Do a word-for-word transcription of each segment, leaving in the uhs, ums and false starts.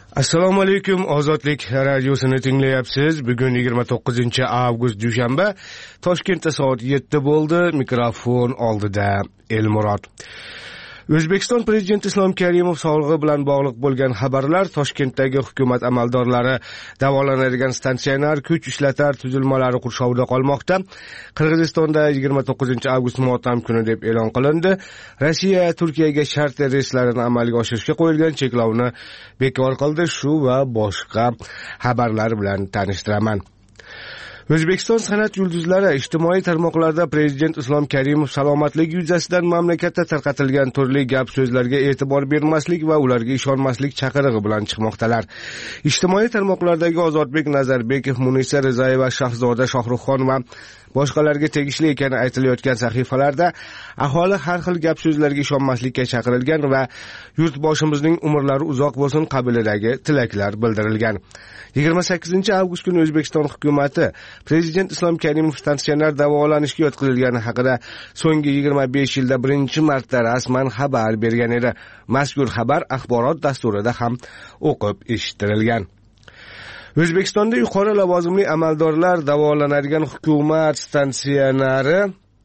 Assalomu alaykum, Ozodlik radiosini tinglayapsiz. Bugun yigirma to'qqizinchi avgust dushanba, Toshkentda soat yetti bo'ldi. Mikrofon oldida Elmurod. O'zbekiston prezidenti Islom Karimov sog'lig'i bilan bog'liq bo'lgan xabarlar Toshkentdagi hukumat amaldorlari davolanadigan statsionar kuch ishlatar tuzilmalari qurshovida qolmoqda. Qirg'izistonda yigirma to'qqizinchi avgust motam kuni deb e'lon qilindi. Rossiya Turkiyaga charter reyslarini amalga oshirishga qo'yilgan cheklovni bekor qildi. Shu va boshqa xabarlar bilan tanishtiraman. O'zbekiston san'at yulduzlari ijtimoiy tarmoqlarda prezident Islom Karimov salomatligi yuzasidan mamlakatda tarqatilgan turli gap so'zlarga e'tibor bermaslik va ularga ishonmaslik chaqirig'i bilan chiqmoqdalar. Ijtimoiy tarmoqlardagi Ozodbek Nazarbekov, Munisa Rizayeva, Shahzoda Shohruxxon va boshqalarga tegishli ekani aytilayotgan sahifalarda aholi har xil gap so'zlarga ishonmaslikka chaqirilgan va yurtboshimizning umrlari uzoq bo'lsin qabilidagi tilaklar bildirilgan. yigirma sakkizinchi avgust kuni O'zbekiston hukumatı prezident Islom Karimov statsionar davolanishga yotqizilgani haqida so'nggi yigirma besh yilda birinchi marta rasman xabar bergan edi. Mazkur xabar axborot dasturida ham o'qib eshittirilgan. O'zbekistonda yuqori lavozimli amaldorlar davolanadigan hukumat statsionari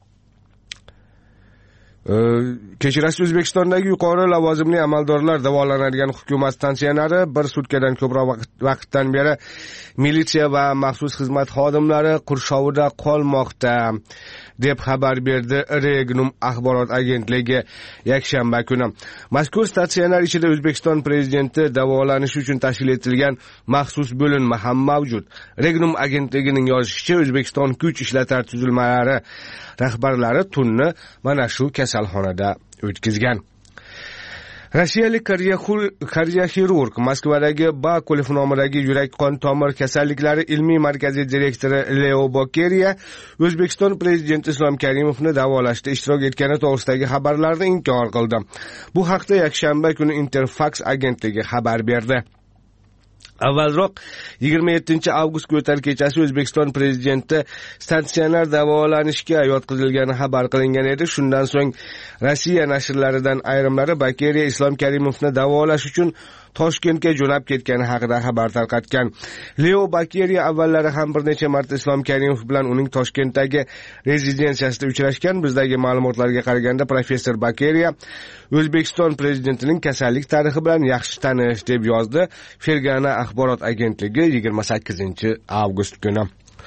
Kechirasiz O'zbekistondagi yuqori lavozimli amaldorlar davolanadigan hukumat statsionari bir sutkadan ko'proq vaqtdan beri militsiya va maxsus xizmat xodimlari qurshovida qolmoqda deb xabar berdi Regnum axborot agentligi yakshanba kuni. Mazkur statsionar ichida O'zbekiston prezidenti davolanishi uchun tashkil etilgan maxsus bo'linma ham mavjud. Regnum agentligining yozishicha, O'zbekiston kuch ishlatar tuzilmalari rahbarlari tunni mana shu kasalxonada o'tkazgan. Rossiyalik kardioxirurg Moskvadagi Bakulov nomidagi yurak-qon tomir kasalliklari ilmiy markazi direktori Leo Bokeriya O'zbekiston prezidenti Islom Karimovni davolashda ishtirok etgani to'g'risidagi xabarlarni inkor qildi. Bu haqda yakshanba kuni Interfax agentligi xabar berdi. Avvalroq yigirma yettinchi avgust o'tar kechasi O'zbekiston prezidenti statsionar davolanishga yotqizilgani xabar qilingan edi. Shundan so'ng Rossiya nashrlaridan ayrimlari Bakeriya Islom Karimovni davolash uchun Toshkentga jo'nab ketgani haqida xabar tarqatgan. Leo Bakeriya avvallari ham bir necha marta Islom Karimov bilan uning Toshkentdagi rezidensiyasida uchrashgan. Bizdagi ma'lumotlarga qaraganda professor Bakeriya O'zbekiston prezidentining kasallik tarixi bilan yaxshi tanish deb yozdi Fergana axborot agentligi yigirma sakkizinchi avgust kuni.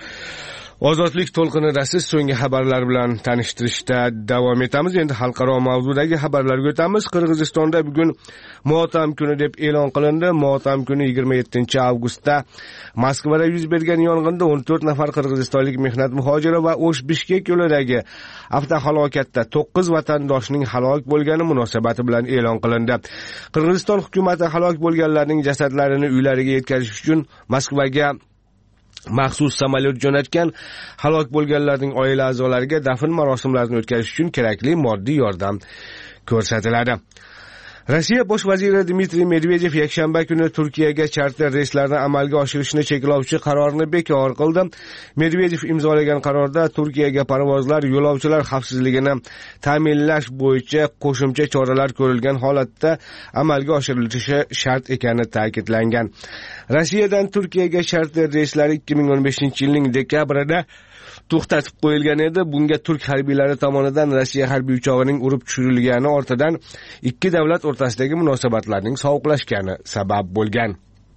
Ozodlik to'lqinida siz so'nggi xabarlar bilan tanishtirishda davom etamiz. Endi xalqaro mavzudagi xabarlarga o'tamiz. Qirg'izistonda bugun motam kuni deb e'lon qilindi. Motam kuni yigirma yettinchi avgustda Moskvada yuz bergan yong'inda o'n to'rt nafar qirg'izistonlik mehnat muhojiri va O'sh-Bishkek yo'lidagi avtohalokatda to'qqiz vatandoshning halok bo'lgani munosabati bilan e'lon qilindi. Qirg'iziston hukumati halok bo'lganlarning jasadlarini uylariga yetkazish uchun Moskvaga maxsus samolyot jo'natgan. Halok bo'lganlarning oila a'zolariga dafn marosimlarini o'tkazish uchun kerakli moddiy yordam ko'rsatiladi. Rossiya bosh vaziri Dmitriy Medvedev yakshanba kuni Turkiyaga charter reyslarni amalga oshirishni cheklovchi qarorni bekor qildi. Medvedev imzolagan qarorda Turkiyaga parvozlar yo'lovchilar xavfsizligini ta'minlash bo'yicha qo'shimcha choralar ko'rilgan holatda amalga oshirilishi shart ekani ta'kidlangan. Rossiyadan Turkiyaga charter reyslari ikki ming o'n beshinchi yilning dekabrida to'xtatib qo'yilgan edi. Bunga turk harbiylari tomonidan Rossiya harbiy uchog'ining urib tushirilgani ortidan ikki davlat o'rtasidagi munosabatlarning sovuqlashgani sabab bo'lgan.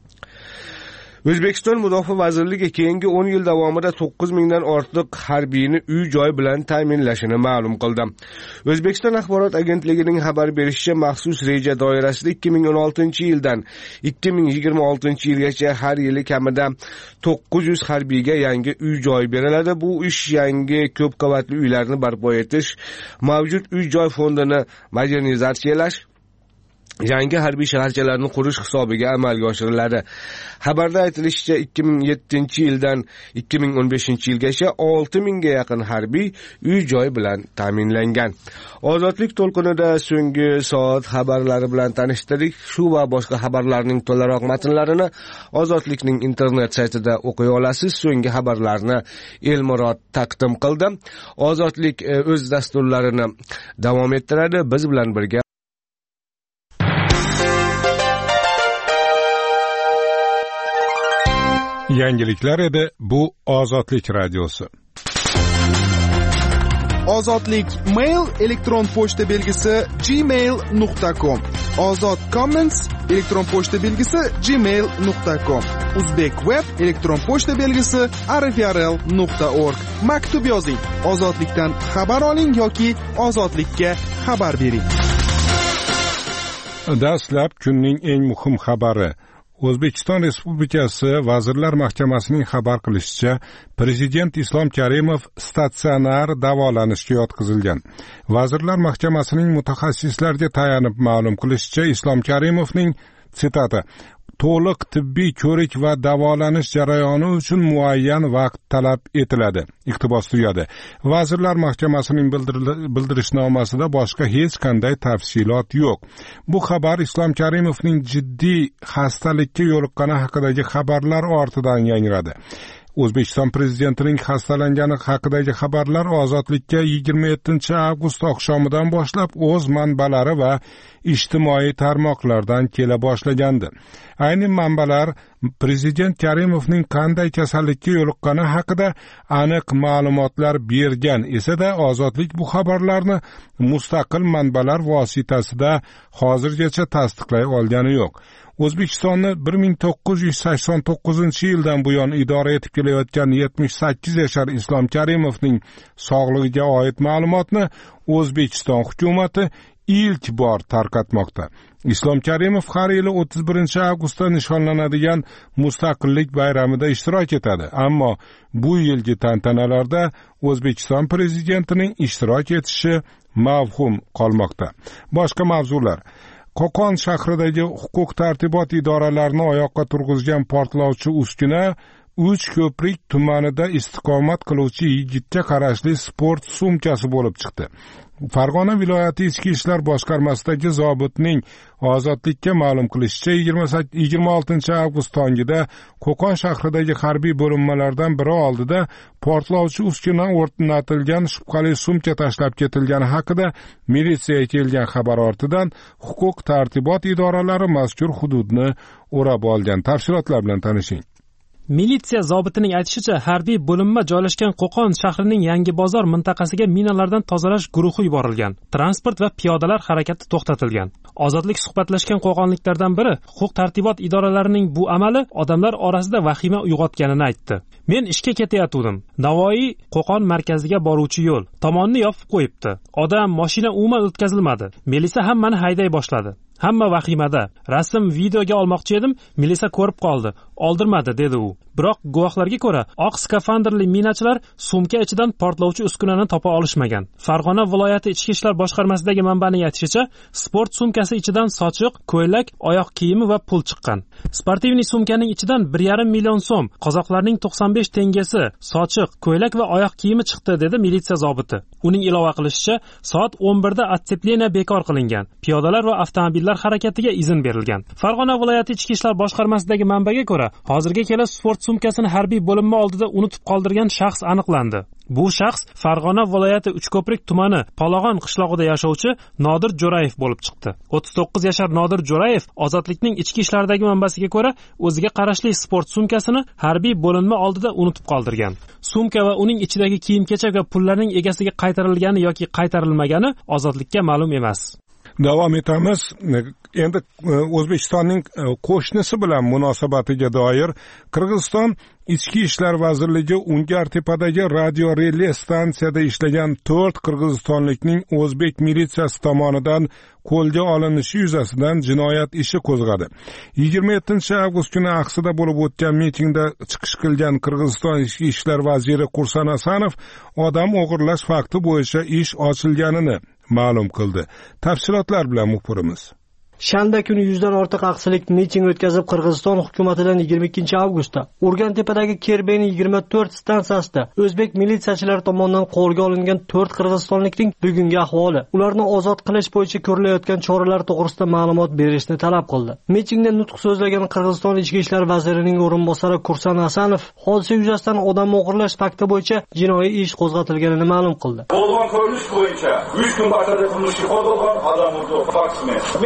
O'zbekiston Mudofaa vazirligi keyingi o'n yil davomida to'qqiz mingdan ortiq harbiyni uy-joy bilan ta'minlashini ma'lum qildi. O'zbekiston axborot agentligining xabar berishicha, maxsus reja doirasida ikki ming o'n oltinchi yildan ikki ming yigirma oltinchi yilgacha har yili kamida to'qqiz yuz harbiyga yangi uy-joy beriladi. Bu ish yangi ko'p qavatli uylarni barpo etish, mavjud uy-joy fondini modernizatsiyalash, yangi harbiy shaharchalarni qurish hisobiga amalga oshiriladi. Xabarda aytilishicha, ikki ming yettinchi yildan ikki ming o'n beshinchi yilgacha olti mingga yaqin harbiy uy-joy bilan ta'minlangan. Ozodlik to'lqinida so'nggi soat xabarlari bilan tanishtirdik. Shu va boshqa xabarlarning to'laroq matnlarini Ozodlikning internet saytida o'qiy olasiz. So'nggi xabarlarni Elmurod taqdim qildi. Ozodlik o'z dasturlarini davom ettiradi. Biz bilan birga yangiliklar edi. Bu Ozodlik radiosi. Ozodlik mail elektron pochta belgisi gmail nuqta com. Ozod comments elektron pochta belgisi gmail nuqta com. Uzbek web elektron pochta belgisi r f r l nuqta org. Maktub yozing. Ozodlikdan xabar oling yoki ozodlikka xabar bering. Dastlab kunning eng muhim xabari. O'zbekiston Respublikasi Vazirlar Mahkamasining xabar qilishicha, Prezident Islom Karimov statsionar davolanishga yotqizilgan. Vazirlar Mahkamasining mutaxassislarga tayanib ma'lum qilishicha, Islom Karimovning sitati to'liq tibbiy ko'rik va davolanish jarayoni uchun muayyan vaqt talab etiladi. Iqtibos tugadi. Vazirlar Mahkamasining bildirishnomasida boshqa hech qanday tafsilot yo'q. Bu xabar Islom Karimovning jiddiy xastalikka yo'liqqani haqidagi xabarlar ortidan yangradi. O'zbekiston prezidentining xastalangani haqidagi xabarlar Ozodlikka yigirma yettinchi avgust oqshomidan boshlab o'z manbalari va ijtimoiy tarmoqlardan kela boshlagandi. Ayni manbalar prezident Karimovning qanday kasallikka yo'liqqani haqida aniq ma'lumotlar bergan esa-da, Ozodlik bu xabarlarni mustaqil manbalar vositasida hozirgacha tasdiqlay olgani yo'q. O'zbekistonni bir ming to'qqiz yuz sakson to'qqizinchi yildan buyon idora etib kelayotgan yetmish sakkiz yashar Islom Karimovning sog'lig'iga oid ma'lumotni O'zbekiston hukumati ilk bor tarqatmoqda. Islom Karimov har yili o'ttiz birinchi avgustda nishonlanadigan Mustaqillik bayramida ishtirok etadi, ammo bu yilgi tantanalarda O'zbekiston prezidentining ishtirok etishi mavhum qolmoqda. Boshqa mavzular. Qo'qon shahridagi huquq-tartibot idoralarini oyoqqa turg'izgan portlovchi uskuna uch ko'prik tumanida istiqomat qiluvchi yigitga qarashli sport sumkasi bo'lib chiqdi. Farg'ona viloyati ichki ishlar boshqarmasidagi zobitning Ozodlikka ma'lum qilishicha, yigirma oltinchi avgust tongida Qo'qon shahridagi harbiy bo'linmalardan biri oldida portlovchi uskuna o'rnatilgan shubhali sumka tashlab ketilgani haqida militsiyaga kelgan xabar ortidan huquq-tartibot idoralari mazkur hududni o'rab olgan. Tafsilotlar bilan tanishing. Militsiya zobitining aytishicha, harbiy bo'linma joylashgan Qo'qon shahrining Yangi bozor mintaqasiga minalardan tozalash guruhi yuborilgan. Transport va piyodalar harakati to'xtatilgan. Ozodlik suhbatlashgan qo'qonliklardan biri huquq-tartibot idoralarining bu amali odamlar orasida vahima uyg'otganini aytdi. Men ishga ketayotgandim. Navoiy Qo'qon markaziga boruvchi yo'l tomonni yopib qo'yibdi. Odam, mashina umuman o'tkazilmadi. Militsiya hammani hayday boshladi. Hamma vahimada. Rasm videoga olmoqchi edim, militsiya ko'rib qoldi. Oldirmadi, dedi u. Biroq guvohlarga ko'ra, oq skafandrli minachilar sumka ichidan portlovchi uskunani topa olishmagan. Farg'ona viloyati ichki ishlar boshqarmasidagi manbaning aytishicha, sport sumkasi ichidan sochiq, ko'ylak, oyoq kiyimi va pul chiqqan. Sportivniy sumkaning ichidan bir yarim million so'm, qozoqlarning to'qson besh tengasi, sochiq, ko'ylak va oyoq kiyimi chiqdi, dedi militsiya zobiti. Uning ilova qilishicha, soat o'n birda otsepleniya bekor qilingan. Piyodalar va avtomobillar harakatiga izn berilgan. Farg'ona viloyati ichki ishlar boshqarmasidagi manbaga ko'ra, hozirga kelib sport sumkasini harbiy bo'linma oldida unutib qoldirgan shaxs aniqlandi. Bu shaxs Farg'ona viloyati Uchko'prik tumani Palag'on qishlog'ida yashovchi Nodir Jo'rayev bo'lib chiqdi. o'ttiz to'qqiz yashar Nodir Jo'rayev Ozodlikning ichki ishlardagi manbasiga ko'ra, o'ziga qarashli sport sumkasini harbiy bo'linma oldida unutib qoldirgan. Sumka va uning ichidagi kiyim-kechak va pullarning egasiga qaytarilgani yoki qaytarilmagani Ozodlikka ma'lum emas. Davom etamiz. Endi O'zbekistonning qo'shnisi bilan munosabatiga doir Qirg'iziston Ichki ishlar vazirligi Ungartepadagi radio relay stansiyada ishlagan to'rt qirg'izistonlikning o'zbek militsiyasi tomonidan qo'lga olinishi yuzasidan jinoyat ishi qo'zg'adi. yigirma yettinchi avgust kuni Aqsida bo'lib o'tgan mitingda chiqish qilgan Qirg'iziston Ichki ishlar vaziri Qursan Asanov odam o'g'irlash fakti bo'yicha ish ochilganini ma'lum qildi. Tafsilotlar bilan muxbirimiz. Shanba kuni yuzdan ortiq aqshilik miting o'tkazib, Qirg'iziston hukumatidan yigirma ikkinchi avgustda Urgantepadagi Kerbeni yigirma to'rt stansiyasida o'zbek militsiyachilari tomonidan qo'lga olingan to'rt qirg'izistonlikning bugungi ahvoli, ularni ozod qilish bo'yicha ko'rilayotgan choralar to'g'risida ma'lumot berishni talab qildi. Mitingda nutq so'zlagan Qirg'iziston Ichki ishlar vazirining o'rinbosari Qursan Asanov hodisa yuzasidan odam o'g'irlash fakti bo'yicha jinoiy ish qo'zg'atilganini ma'lum qildi. Bo'lgan ko'rinish bo'yicha uch kun barda qilmishi qo'zg'algan odam o'ldirgan faktimi. Men o'ylayman,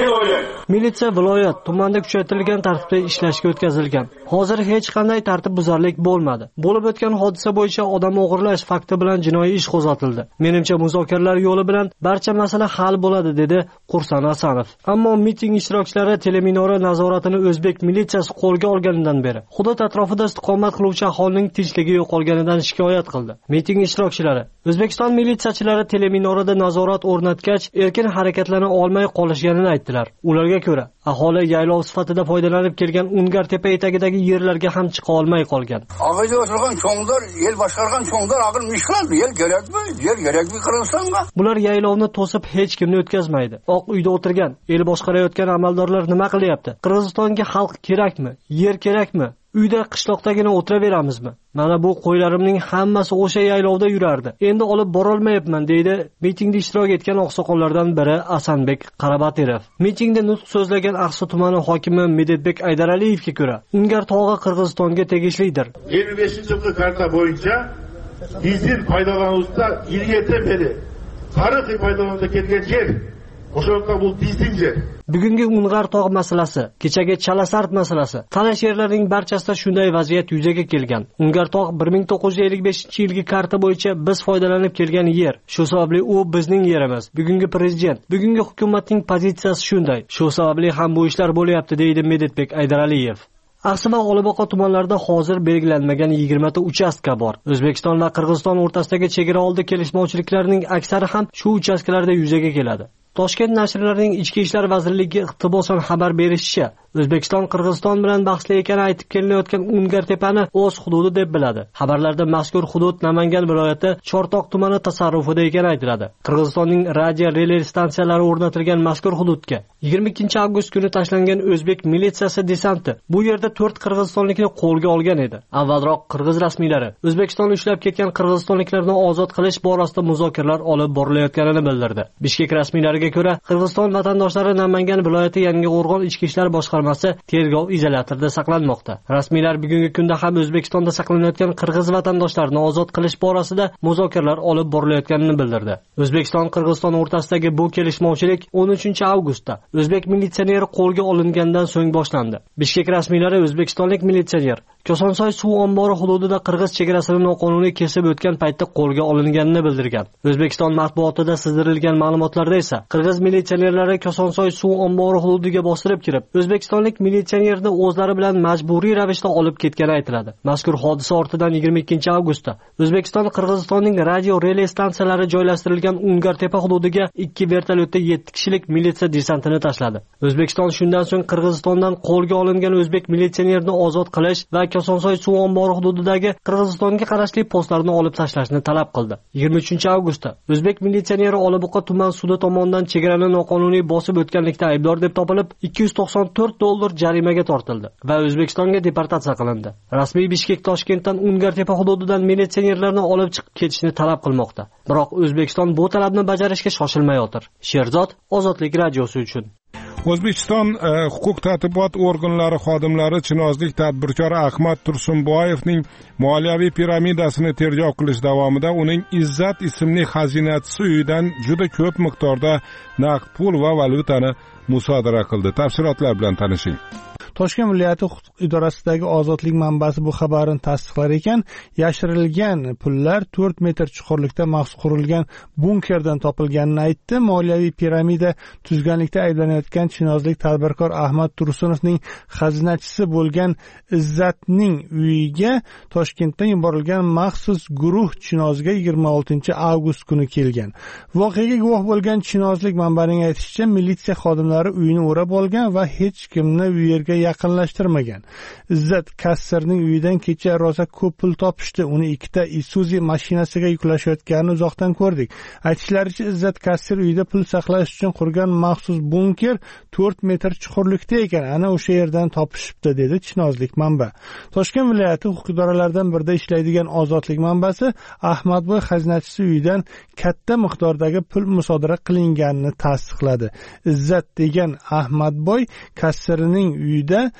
Militsiya viloyat, tumanda kuchaytirilgan tartibda ishlashga o'tkazilgan. Hozir hech qanday tartibbuzarlik bo'lmadi. Bo'lib o'tgan hodisa bo'yicha odam o'g'irlash fakti bilan jinoiy ish qo'zg'atildi. Menimcha muzokaralar yo'li bilan barcha masala hal bo'ladi, dedi Qurson Asanov. Ammo miting ishtirokchilari teleminora nazoratini o'zbek militsiyasi qo'lga olganidan beri hudud atrofida istiqomat qiluvchi aholining tinchligi yo'qolganidan shikoyat qildi. Miting ishtirokchilari O'zbekiston militsiyachilari teleminorada nazorat o'rnatgach, erkin harakatlana olmay qolishganini aytdilar. Ularga ko'ra, aholi yaylov sifatida foydalanib kelgan Ungar tepa etagidagi yerlarga ham chiqa olmay qolgan. Ag'ayda o'tirgan cho'nglar, el boshqargan cho'nglar aql mishqiladi. El kerakmi? Yer kerakmi Qirg'izistonga? Bular yaylovni to'sib hech kimni o'tkazmaydi. Oq uyda o'tirgan, el boshqarayotgan amaldorlar nima qilyapti? Qirg'izistonga xalq kerakmi? Yer kerakmi? Uyda qishloqdagina o'tiraveramizmi? Mana bu qo'ylarimning hammasi o'sha yaylovda yurardi. Endi olib bora olmayapman, deydi mitingda ishtirok etgan oqsoqollardan biri Asanbek Qarabatirov. Mitingda nutq so'zlagan Aqsu tumani hokimi Medetbek Aydaraliyevga ko'ra, Ungar tog'i Qirg'izistonga tegishlidir. ellik beshinchi yilgi karta bo'yicha bizning foydalanuvda yilgacha beri tarixiy foydalanuvga kelgan yer o'sha bu bizning yer. Bugungi Ungar tog' masalasi, kechagi Chalasart masalasi, talash yerlarining barchasida shunday vaziyat yuzaga kelgan. Ungar tog' bir ming to'qqiz yuz ellik beshinchi yilgi karta bo'yicha biz foydalanib kelgan yer. Shu sababli u bizning yerimiz. Bugungi prezident, bugungi hukumatning pozitsiyasi shunday. Shu sababli ham bu ishlar bo'lyapti, deydi Medetbek Aydaraliyev. Aqsi va Olibaqo tumanlarida hozir belgilanmagan yigirma ta uchastka bor. O'zbekiston va Qirg'iziston o'rtasidagi chegara oldi kelishmovchiliklarning aksari ham shu uchastkalarda yuzaga keladi. Toshkent nashrlarining Ichki ishlar vazirligi iqtibosan xabar berishicha, O'zbekiston Qirg'iziston bilan bahsli ekani aytib kelinayotgan Ungar tepani o'z hududi deb biladi. Xabarlarda mazkur hudud Namangan viloyati Chortoq tumani tasarrufida ekani aytiladi. Qirg'izistonning radio relay stansiyalari o'rnatilgan mazkur hududga yigirma ikkinchi avgust kuni tashlangan o'zbek militsiyasi desanti bu yerda to'rt qirg'izistonlikni qo'lga olgan edi. Avvalroq qirg'iz rasmiylari O'zbekiston ushlab ketgan qirg'izistonliklarni ozod qilish borasida muzokaralar olib borilayotganini bildirdi. Bishkek rasmiylariga ko'ra, Qirg'iziston vatandoshlari Namangan viloyati Yangiqo'rg'on ichki ishlar boshqarmasi tergov izolyatorida saqlanmoqda. Rasmiylar bugungi kunda ham O'zbekistonda saqlanayotgan qirg'iz vatandoshlarni ozod qilish borasida muzokaralar olib borilayotganini bildirdi. O'zbekiston Qirg'iziston o'rtasidagi bu kelishmovchilik o'n uchinchi avgustda o'zbek militsioneri qo'lga olingandan so'ng boshlandi. Bishkek rasmiylari o'zbekistonlik militsioner Kosonsoy suv ombori hududida qirg'iz chegarasini noqonuniy kesib o'tgan paytda qo'lga olinganini bildirgan. O'zbekiston matbuotida sizdirilgan ma'lumotlarda esa qirg'iz militsionerlari Kosonsoy suv ombori hududiga bostirib kirib, o'zbekistonlik militsionerni o'zlari bilan majburiy ravishda olib ketgani aytiladi. Mazkur hodisa ortidan yigirma ikkinchi avgustda O'zbekiston Qirg'izistonning radio relay stansiyalari joylashtirilgan Ungar tepa hududiga ikki vertolyotda yetti kishilik militsiya desantini tashladi. O'zbekiston shundan so'ng Qirg'izistondan qo'lga olingan o'zbek militsionerni ozod qilish va Kosonsoy suv ombori hududidagi Qirg'izistonga qarashli postlarni olib tashlashni talab qildi. yigirma uchinchi avgustda o'zbek militsioneri Olibaqo tuman sudi tomonidan chegarani noqonuniy bosib o'tganlikda aybdor deb topilib, ikki yuz to'qson to'rt dollar jarimaga tortildi va O'zbekistonga deportatsiya qilindi. Rasmiy Bishkek Toshkentdan Ungar tepa hududidan militsionerlarni olib chiqib ketishni talab qilmoqda. Biroq O'zbekiston bu talabni bajarishga shoshilmayotir. Sherzod Ozodlik radiosi uchun. O'zbekiston e, huquq tartibot organlari xodimlari chinozlik tadbirkor Ahmad Tursunboyevning moliyaviy piramidasini tergov qilish davomida uning Izzat ismli xazinachisi uyidan juda ko'p miqdorda naqd pul va valyutani musodara qildi. Tafsilotlar bilan tanishing. Toshkent viloyati huquq idorasidagi ozodlik manbasi bu xabarni tasdiqlar ekan, yashirilgan pullar to'rt metr chuqurlikda maxsus qurilgan bunkerdan topilganini aytdi. Moliyaviy piramida tuzganlikda ayblanayotgan chinozlik tadbirkor Ahmad Tursunovning xazinachisi bo'lgan Izzatning uyiga Toshkentdan yuborilgan maxsus guruh Chinozga yigirma oltinchi avgust kuni kelgan. Voqeaga guvoh bo'lgan chinozlik manbaning aytishicha, militsiya xodimlari uyini o'rab olgan va hech kimni u yerga yaqinlashtirmagan. Izzat kassirning uyidan kecha rosa ko'p pul topishdi. Uni ikkita Isuzu mashinasiga yuklashayotganini uzoqdan ko'rdik. Aytishlaricha, Izzat kassir uyida pul saqlash uchun qurgan maxsus bunker to'rt metr chuqurlikda ekan. Ana o'sha yerdan topishibdi, dedi chinozlik manba. Toshkent viloyati huquq idoralaridan birida ishlaydigan ozodlik manbasi Ahmadboy xazinachisi uyidan katta miqdordagi pul musodara qilinganini tasdiqladi. Izzat degan Ahmadboy kassirining uyida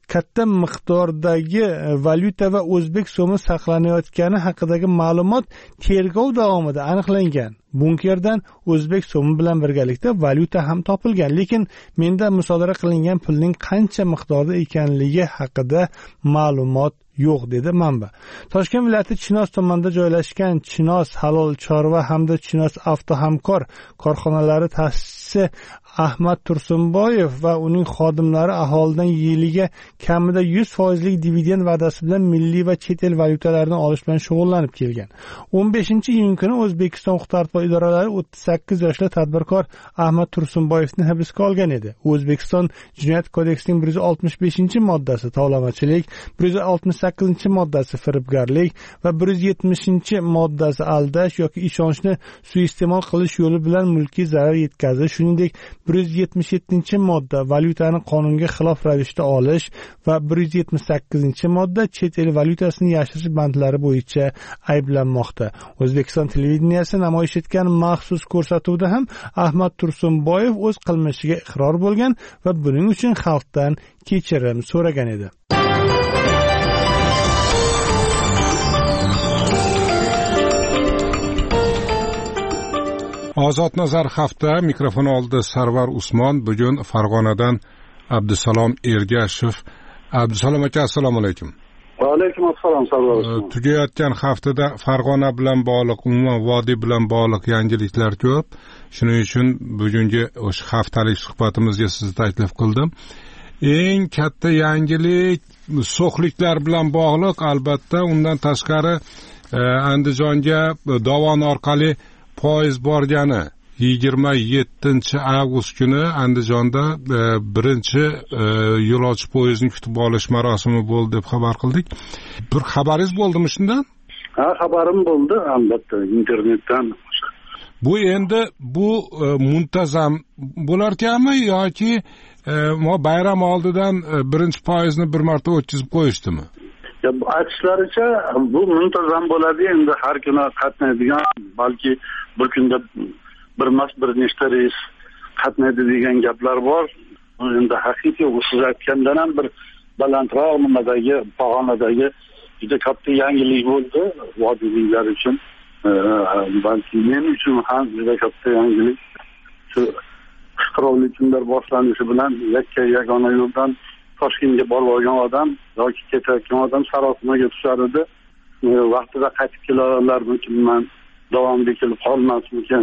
katta miqdordagi valyuta va o'zbek so'mi saqlanayotgani haqidagi ma'lumot tergov davomida aniqlangan. Bunkerdan o'zbek so'mi bilan birgalikda valyuta ham topilgan, lekin menda musodara qilingan pulning qancha miqdorda ekanligi haqida ma'lumot yo'q, dedi manba. Toshkent viloyati Chinoz tumanida joylashgan Chinoz halol chorva hamda Chinoz avtohamkor korxonalari ta'sischisi Ahmad Tursunboyev va uning xodimlari aholidan yiliga kamida yuz foizlik dividend va'dasi bilan milliy va chet el valyutalarini olish bilan shug'ullanib kelgan. o'n beshinchi iyun kuni O'zbekiston huquq-tartibot idoralari o'ttiz sakkiz yoshli tadbirkor Ahmad Tursunboyevni hibsga olgan edi. O'zbekiston Jinoyat kodeksining bir yuz oltmish beshinchi moddasi tovlamachilik, bir yuz oltmish sakkizinchi moddasi firibgarlik va bir yuz yetmishinchi moddasi aldash yoki ishonchni suiiste'mol qilish yo'li bilan mulkiy zarar yetkazish, shuningdek bir yuz yetmish yettinchi modda valyutani qonunga xilof ravishda olish va bir yuz yetmish sakkizinchi modda chet el valyutasini yashirish bandlari bo'yicha ayblanmoqda. O'zbekiston televideniyasi namoyish etgan maxsus ko'rsatuvda ham Ahmad Tursunboyev o'z qilmishiga iqror bo'lgan va buning uchun xalqdan kechirim so'ragan edi. Ozod Nazar hafta mikrofon oldi Sarvar Usmon. Bugun Farg'onadan Abdusalom Ergashev. Abdusalom aka, assalomu alaykum. Va alaykum assalom Sarvar Usmon. Tugayotgan haftada Farg'ona bilan bog'liq, umuman vodiy bilan bog'liq yangiliklar ko'p. Shuning uchun bugungi o'sha haftalik suhbatimizga sizni taklif qildim. Eng katta yangilik so'xliklar bilan bog'liq, albatta. Undan tashqari Andijonga dovon orqali poyezd borgani yigirma yettinchi avgust kuni Andijonda birinchi yo'lovchi poyezdni kutib olish marosimi bo'ldi deb xabar qildik. Bir xabaringiz bo'ldimi shundan? Ha, xabarim bo'ldi, albatta, internetdan. Bu endi bu muntazam bo'larkanmi yoki bayram oldidan birinchi poyezdni bir marta o'tkazib qo'yishdimi? Aytishlaricha bu muntazam bo'ladi, endi har kuni qatnaydigan, balki bir kunda bir emas bir nechta reys qatnaydi degan gaplar bor. Endi haqiqiy siz aytgandan ham bir balandroq nimadagi pog'onadagi juda katta yangilik bo'ldi vodiyliklar uchun, balki men uchun ham juda katta yangilik. Shu qishqirovli kunlar boshlanishi bilan yakka yagona yo'ldan Toshkentga borib olgan odam yoki ketayotgan odam Sarosimaga tushar edi. Vaqtida qaytib kelarlarmikin, davomga kelib qolmasmikin.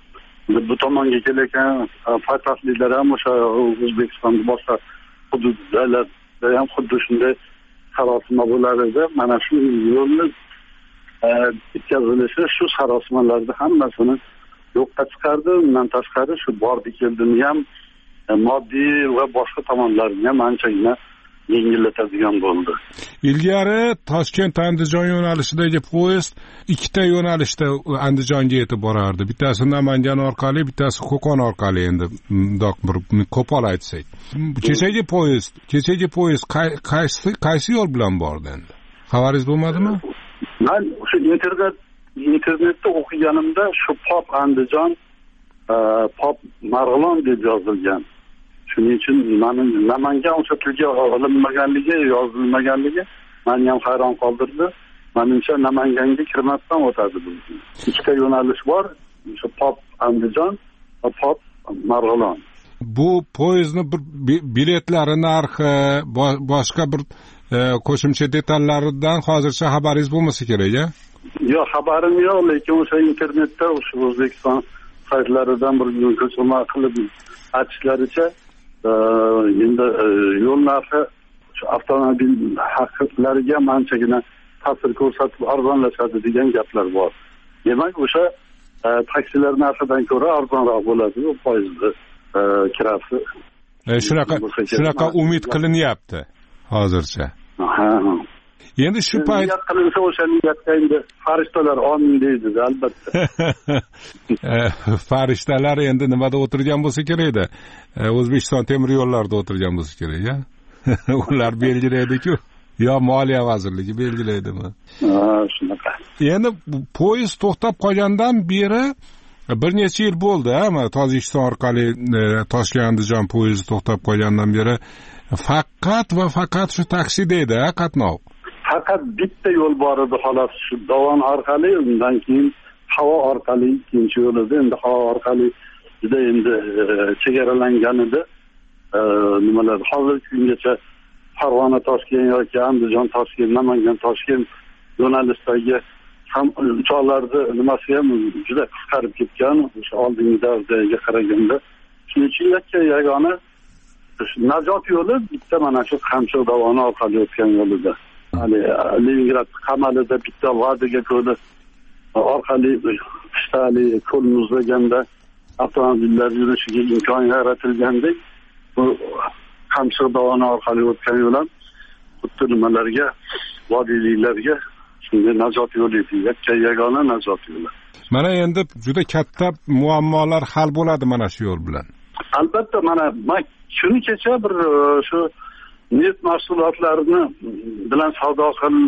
Bu tomonga kelayotgan poytaxtliklar ham o'sha O'zbekistonning boshqa hududlarida ham xuddi shunday sarosima bo'lar edi. Mana shu yo'lni bitkazilishi shu sarosimalarni hammasini yo'qqa chiqardi. Undan tashqari shu bordi keldini ham moddiy va boshqa tomonlarni ham anchagina yengillatadigan bo'ldi. Ilgari Toshkent Andijon yo'nalishidagi poyezd ikkita yo'nalishda Andijonga yetib borardi. Bittasi Namangan orqali, bittasi Qo'qon orqali, endi bundoq bir qo'pol aytsak. Kechagi poyezd, kechagi poyezd qaysi qaysi yo'l bilan bordi endi? Xabaringiz bo'lmadimi? Men o'sha internet internetda o'qiganimda shu Pop Andijon, Pop Marg'ilon deb yozilgan. Shuning uchun meni Namangan o'sha tilga olinmaganligi, yozilmaganligi meni ham hayron qoldirdi. Menimcha Namanganga kirmasdan o'tadi bu. Ikkita yo'nalish bor, o'sha Pop Andijon va Pop Marg'ilon. Bu poyezdning bir biletlari narxi, boshqa bir qo'shimcha detallaridan hozircha xabaringiz bo'lmasa kerak-a? Yo'q, xabarim yo'q, lekin o'sha internetda o'sha O'zbekiston saytlaridan bir ko'rsatma qilib aytishlaricha, endi yo'l narxi avtomobil haqiqatlariga anchagina ta'sir ko'rsatib arzonlashadi degan gaplar bor. Demak, o'sha taksilar narxidan ko'ra arzonroq bo'ladi bu poyezdni kirasi. Shunaqa shunaqa umid qilinyapti hozircha. Ha. Endi shu payt qilinsa o'sha niyatga endi farishtalar omin deydi, albatta. Farishtalar endi nimada o'tirgan bo'lsa kerak-da? O'zbekiston temir yo'llarida o'tirgan bo'lsa kerak-a? Ular belgilaydi-ku. Yo Moliya vazirligi belgilaydimi? Ha, shunaqa. Endi poyezd to'xtab qolgandan beri bir necha yil bo'ldi ama Tojikiston orqali Toshkent Andijon poyezdi to'xtab qolgandan beri faqat va faqat shu taksida edi qatnov. Faqat bitta yo'l bor edi xolos, shu Dovon orqali, undan keyin havo orqali ikkinchi yo'l edi. Endi havo orqali juda endi chegaralangan edi. Nimalar hozirgi kungacha Farg'ona Toshkent yoki Andijon Toshkent, Namangan Toshkent yo'nalishdagi ham uchoqlarni nimasi ham juda qisqarib ketgan, o'sha oldingi davrga qaraganda. Shuning uchun yakka yagona najot yo'li bitta mana shu Qamchiq dovoni orqali o'tgan yo'lida. Hali Leningrad qamalida bitta Vodiga ko'li orqali qishtali ko'l muzlaganda avtomobillar yurishiga imkon yaratilgandek, bu Qamchiq dovoni orqali o'tgan yo'l ham xuddi nimalarga, vodiyliklarga shunday najot yo'li edi, yakka yagona najot yo'li. Mana endi juda katta muammolar hal bo'ladi mana shu yo'l bilan. Albatta, mana shuni kecha bir shu neft mahsulotlarini bilan savdo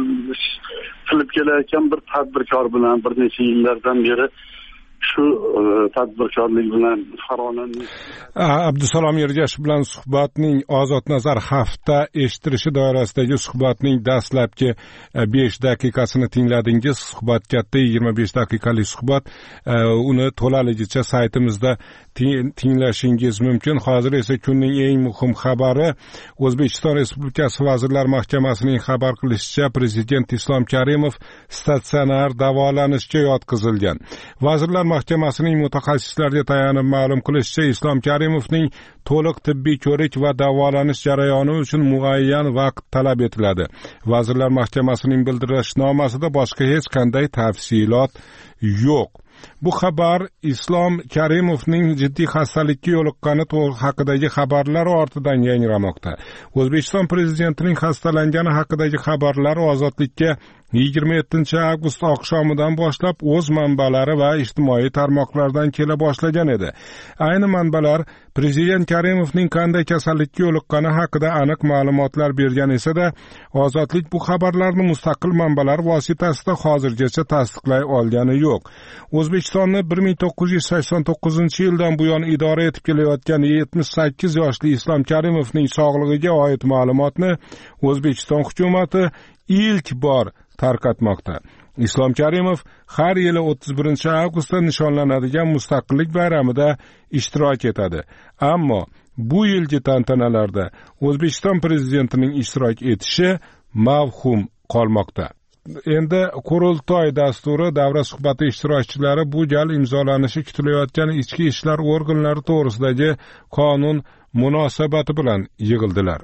qilib kelayotgan bir tadbirkor bilan bir necha yillardan beri shu tadbirkorlik bilan Farg'onaning Abdusalom Ergashev bilan suhbatning Ozod Nazar hafta eshittirishi doirasidagi suhbatning dastlabki besh daqiqasini tingladingiz. Suhbat katta yigirma besh daqiqalik suhbat. Uni to'laligicha saytimizda tinglashingiz mumkin. Hozir esa kunning eng muhim xabari O'zbekiston Respublikasi Vazirlar Mahkamasining xabar qilishicha, Prezident Islom Karimov statsionar davolanishga yotqizilgan. Vazirlar Mahkamasining mutaxassislarga tayanib ma'lum qilishicha, Islom Karimovning to'liq tibbiy ko'rik va davolanish jarayoni uchun muayyan vaqt talab etiladi. Vazirlar Mahkamasining bildirishnomasida boshqa hech qanday tafsilot yo'q. Bu xabar Islom Karimovning jiddiy xastalikka yo'liqqani haqidagi xabarlar ortidan yangramoqda. O'zbekiston prezidentining xastalangani haqidagi xabarlar Ozodlikka yigirma yettinchi avgust oqshomidan boshlab o'z manbalari va ijtimoiy tarmoqlardan kela boshlagan edi. Ayni manbalar Prezident Karimovning qanday kasallikka yo'liqqani haqida aniq ma'lumotlar bergan esa-da, Ozodlik bu xabarlarni mustaqil manbalar vositasida hozirgacha tasdiqlay olgani yo'q. O'zbekistonni bir ming to'qqiz yuz sakson to'qqizinchi yildan buyon idora etib kelayotgan yetmish sakkiz yoshli Islom Karimovning sog'lig'iga oid ma'lumotni O'zbekiston hukumatı ilk bor tarqatmoqda. Islom Karimov har yili o'ttiz birinchi avgustda nishonlanadigan Mustaqillik bayramida ishtirok etadi. Ammo bu yilgi tantanalarda O'zbekiston prezidentining ishtirok etishi mavhum qolmoqda. Endi qurultoy dasturi davra suhbati ishtirokchilari bu gal imzolanishi kutilayotgan ichki ishlar organlari to'g'risidagi qonun munosabati bilan yig'ildilar.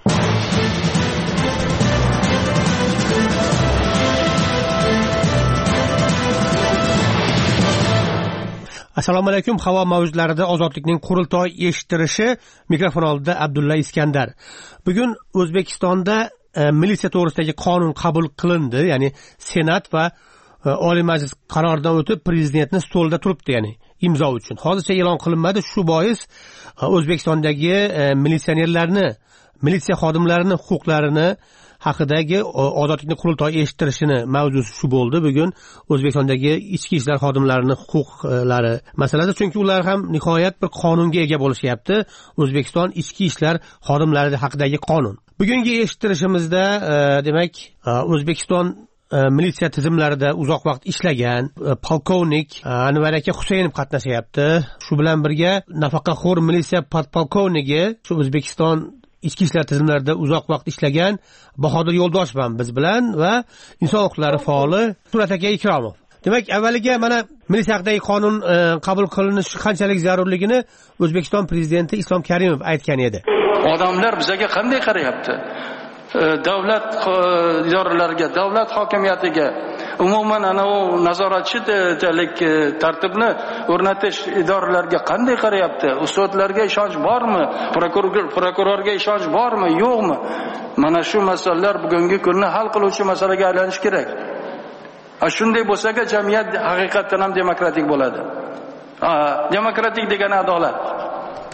Assalomu alaykum. Havo mavjlarida Ozodlikning qurultoy eshittirishi, mikrofon oldida Abdulla Iskandar. Bugun O'zbekistonda e, militsiya to'g'risidagi qonun qabul qilindi, ya'ni Senat va e, Oliy Majlis qaroridan o'tib prezidentning stolida turibdi, ya'ni imzo uchun. Hozircha e'lon qilinmadi. Shu bois e, O'zbekistondagi e, militsionerlarni, militsiya xodimlarining huquqlarini haqidagi Ozodlikning qurultoy eshittirishini mavzusi shu bo'ldi. Bugun O'zbekistondagi ichki ishlar xodimlarining huquqlari masalasi, chunki ular ham nihoyat bir qonunga ega bo'lishyapti. O'zbekiston ichki ishlar xodimlari haqidagi qonun. Bugungi eshittirishimizda e, demak e, O'zbekiston e, militsiya tizimlarida uzoq vaqt ishlagan e, polkovnik e, Anvar aka Husaynov qatnashyapti. Shu bilan birga nafaqaxo'r militsiya podpolkovnigi, shu O'zbekiston ichki ishlar tizimlarida uzoq vaqt ishlagan Bahodir Yo'ldoshev biz bilan va inson huquqlari faoli Surat aka Ikromov. Demak, avvaliga mana militsiya haqidagi qonun e, qabul qilinishi qanchalik zarurligini O'zbekiston prezidenti Islom Karimov aytgan edi. Odamlar bizga qanday qarayapti? Davlat idoralariga, davlat hokimiyatiga, umuman ana u nazoratchilik tartibni o'rnatish idoralariga qanday qarayapti? Ustozlarga ishonch bormi? Prokuror prokurorga ishonch bormi, yo'qmi? Mana shu masalalar bugungi kunni hal qiluvchi masalaga aylanishi kerak. A shunday bo'lsa-ga jamiyat haqiqatan ham demokratik bo'ladi. Ha, demokratik degani adolat.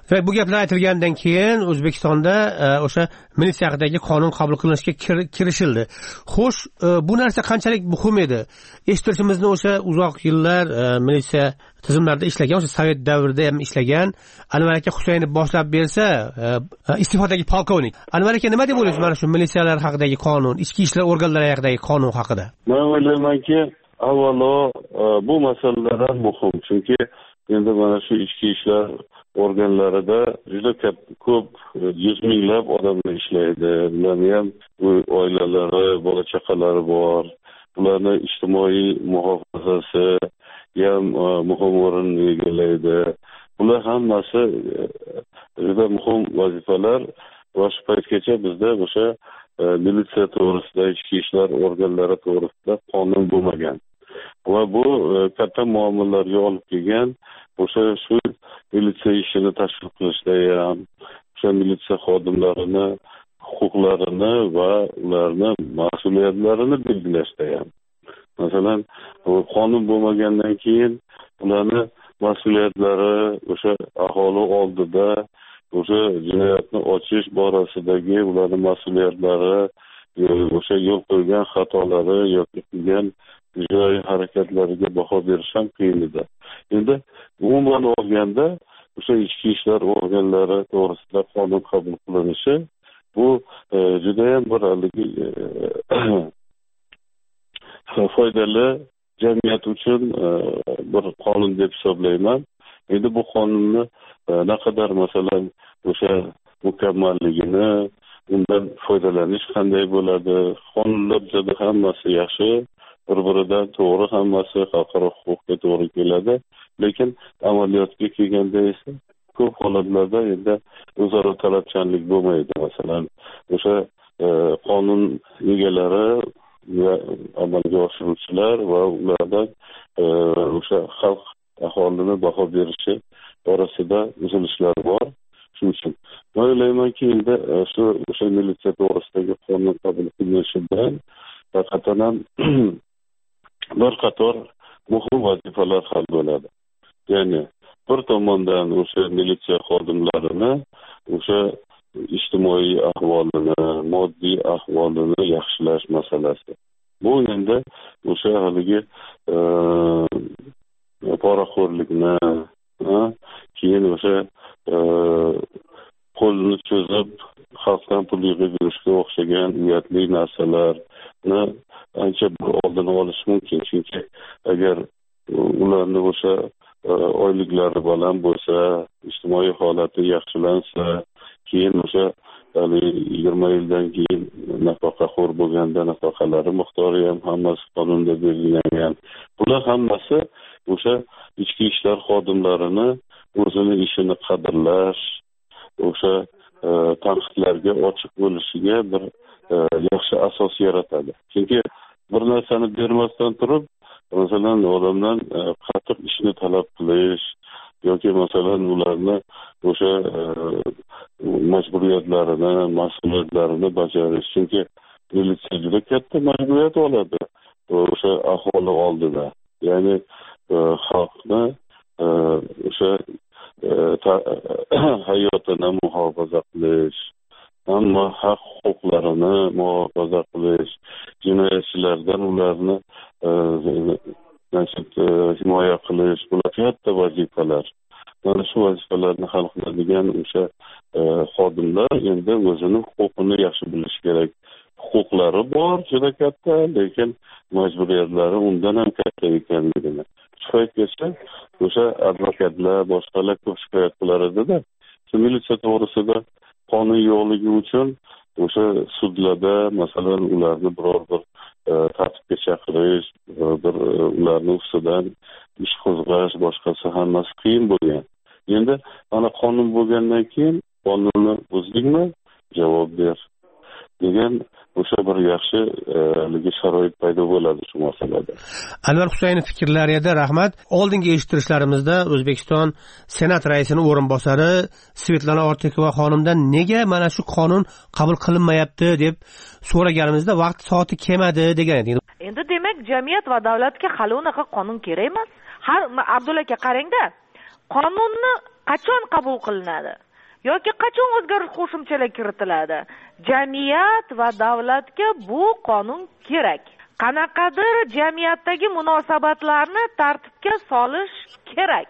bu gaplar aytilgandan keyin O'zbekistonda o'sha militsiya haqidagi qonun qabul qilinishga kirishildi. Xo'sh, bu narsa qanchalik muhim edi? Eshittirishimizni o'sha uzoq yillar militsiya tizimlarida ishlagan, o'sha Sovet davrida ham ishlagan Anvar aka Husaynov boshlab bersa, iste'fodagi polkovnik. Anvar aka nima deb o'ylaysiz mana shu militsiyalar haqidagi qonun, ichki ishlar organlari haqidagi qonun haqida? Men o'ylaymanki, avvalo bu masalalar ham muhim, chunki endi mana shu ichki ishlar organlarida juda ko'p yuz minglab odamlar ishlaydi. Ularning ham oilalari, bola chaqalari bor. Ularning ijtimoiy muhofazasi ham muhim o'rin egallaydi. Bular hammasi juda muhim vazifalar. Va shu paytgacha bizda o'sha militsiya to'g'risida, ichki ishlar organlari to'g'risida qonun bo'lmagan. Va bu katta muammolarga olib kelgan. O'sha shu militsiya ishini tashkil qilishda ham, o'sha militsiya xodimlarini huquqlarini va ularni mas'uliyatlarini belgilashda ham. Masalan, qonun bo'lmagandan keyin ularni mas'uliyatlari o'sha aholi oldida o'sha jinoyatni ochish borasidagi ularning mas'uliyatlari, o'sha yo'l qo'ygan xatolari yoki qilgan jinoiy harakatlariga baho berish ham qiyin edi. Endi umuman olganda o'sha ichki ishlar organlari to'g'risida qonun qabul qilinishi bu juda ham bir haligi foydali jamiyat uchun bir qonun deb hisoblayman. Endi bu qonunni naqadar masalan o'sha mukammalligini, undan foydalanish qanday bo'ladi, qonunlar juda hammasi yaxshi, bir-biridan to'g'ri, hammasi xalqaro huquqqa to'g'ri keladi. Lekin amaliyotga kelganda esa ko'p holatlarda endi o'zaro talabchanlik bo'lmaydi. Masalan, o'sha qonun egalari va amalga oshiruvchilar va ulardan o'sha xalq aholini baho berishi orasida uzilishlar bor. Shuning uchun men o'ylaymanki, endi shu o'sha militsiya to'g'risidagi qonun qabul qilinishi bilan faqatdan ham bir qator muhim vazifalar hal bo'ladi. Ya'ni bir tomondan o'sha militsiya xodimlarini o'sha ijtimoiy ahvolini, moddiy ahvolini yaxshilash masalasi. Bu endi o'sha haligi poraxo'rlikni, keyin o'sha qo'lni cho'zib xalqdan pul yig'ib yurishga o'xshagan uyatli narsalarni ancha bir oldini olish mumkin. Chunki agar ularni o'sha oyliklari baland bo'lsa, ijtimoiy holati yaxshilansa, keyin o'sha yigirma yildan keyin nafaqaxo'r bo'lganda nafaqalari miqdori ham hammasi qonunda belgilangan. Bular hammasi o'sha ichki ishlar xodimlarini o'zini ishini qadrlash, o'sha tanqidlarga ochiq bo'lishiga bir yaxshi asos yaratadi. Chunki bir narsani bermasdan turib, masalan, odamdan qattiq ishni talab qilish yoki masalan ularni o'sha majburiyatlarini, mas'uliyatlarini bajarish. Chunki militsiya juda katta majburiyat oladi o'sha aholi oldida. Ya'ni xalqni o'sha hayotini muhofaza qilish, hamma haq huquqlarini muhofaza qilish, jinoyatchilardan ularni himoya qilish, bular katta vazifalar. Mana shu vazifalarni hal qiladigan o'sha xodimlar endi o'zini huquqini yaxshi bilish kerak. Huquqlari bor, juda katta, lekin majburiyatlari undan ham katta ekanligini. Shu paytgacha o'sha advokatlar, boshqalar ko'p shikoyat qilar edi-da. Shu militsiya to'g'risida qonun yo'qligi uchun o'sha sudlarda masalan ularni biror bir tartibga chaqirish, bir ularni ustidan ish qo'zg'ash, boshqasi hammasi qiyin bo'lgan. Endi mana qonun bo'lgandan keyin qonunni buzdingmi? Javob ber degan o'sha bir yaxshi sharoit paydo bo'ladi shu masalada. Anvar Husaynov fikrlariga rahmat. Oldingi eshittirishlarimizda O'zbekiston Senat raisining o'rinbosari Svetlana Ortiqova xonimdan nega mana shu qonun qabul qilinmayapti deb so'raganimizda vaqt soati kelmadi degan edi. Endi demak, jamiyat va davlatga hali unaqa qonun kerak emas. Har Abdulla aka qarangda, qonunni qachon qabul qilinadi yoki qachon o'zgarish qo'shimchalar kiritiladi? Jamiyat va davlatga bu qonun kerak. Qanaqadir jamiyatdagi munosabatlarni tartibga solish kerak.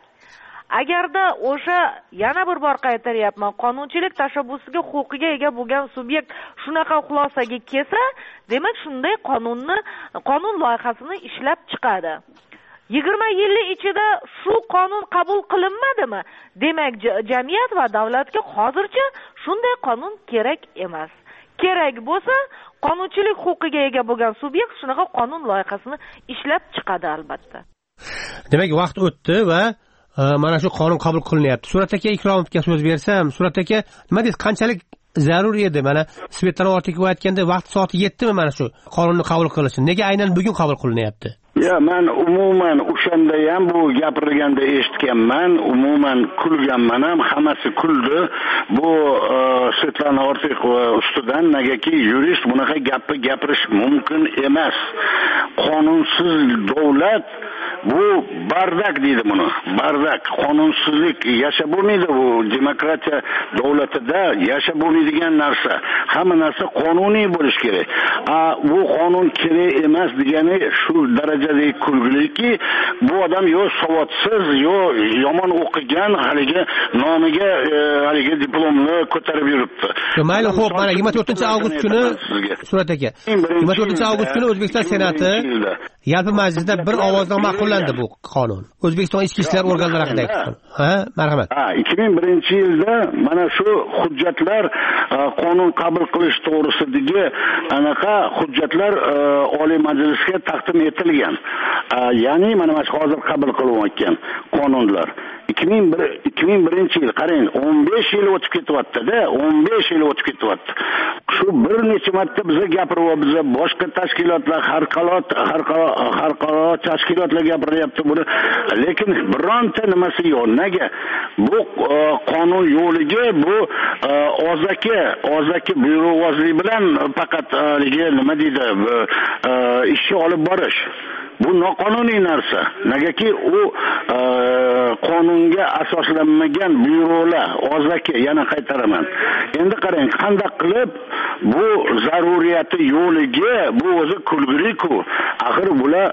Agarda o'sha, yana bir bor qaytaryapman, qonunchilik tashabbusiga huquqiga ega bo'lgan subyekt shunaqa xulosaga kelsa, demak shunday qonunni, qonun loyihasini ishlab chiqadi. yigirma yillik ichida shu qonun qabul qilinmadimi? Demak, jamiyat va davlatga hozircha shunday qonun kerak emas. Kerak bo'lsa, qonunchilik huquqiga ega bo'lgan subyekt shunaqa qonun loyihasini ishlab chiqadi albatta. Demak, vaqt o'tdi va mana shu qonun qabul qilinyapti. Surat aka, Ikromovga so'z bersam, Surat aka, nima deysiz, qanchalik zarur edi? Mana Svetlana Ortiqova aytganda vaqt soati yetdimi mana shu qonunni qabul qilishi? Nega aynan bugun qabul qilinyapti? Ya, men umuman o'shanda ham bu gapirilganda eshitganman, umuman kulganman ham, hammasi kuldi. Bu Svetlana Ortiqova ustidan, negaki yurist bunaqa gapni gapirish mumkin emas. Qonunsiz davlat bu bardak deydi buni. Bardak, qonunsizlik yashab bo'lmaydi bu demokratiya davlatida, yashab bo'lmaydigan narsa. Hamma narsa qonuniy bo'lish kerak. A bu qonun kerak emas degani shu darajada kulgiliki, bu odam yo savodsiz, yo yomon o'qigan, haligi nomiga haligi diplomni ko'tarib yuribdi. Mayli, xo'p, mana yigirma to'rtinchi avgust kuni Surat aka, yigirma to'rtinchi avgust kuni O'zbekiston Senati yalpi majlisida bir ovozdan ma'qullandi bu qonun. O'zbekiston ichki ishlar organlari haqidagi qonun. Ha, marhamat. Ha, ikki ming birinchi yilda mana shu hujjatlar, qonun qabul qilish to'g'risidagi anaqa hujjatlar Oliy Majlisga taqdim etilgan. Ya'ni mana mana hozir qabul qilinayotgan qonunlar ikki ming birinchi yil, qarang, o'n besh yil o'tib ketyapti-da, o'n besh yil o'tib ketyapti. Shu bir necha marta biza gapirib, biza boshqa tashkilotlar, xalqaro xalqaro tashkilotlar gapiryapti buni, lekin bironta nimasi yo'q. Nega? Bu qonun yo'liga bu ozaki, ozaki byurozlik bilan faqat nima deydi, ishni olib borish. Bu noqonuniy narsa. Negaki u qonunga asoslanmagan byurolar, ozaki, yana qaytaraman. Endi qarang, qanday qilib bu zaruriyati yo'liga, bu o'zi kulgili-ku. Axir bular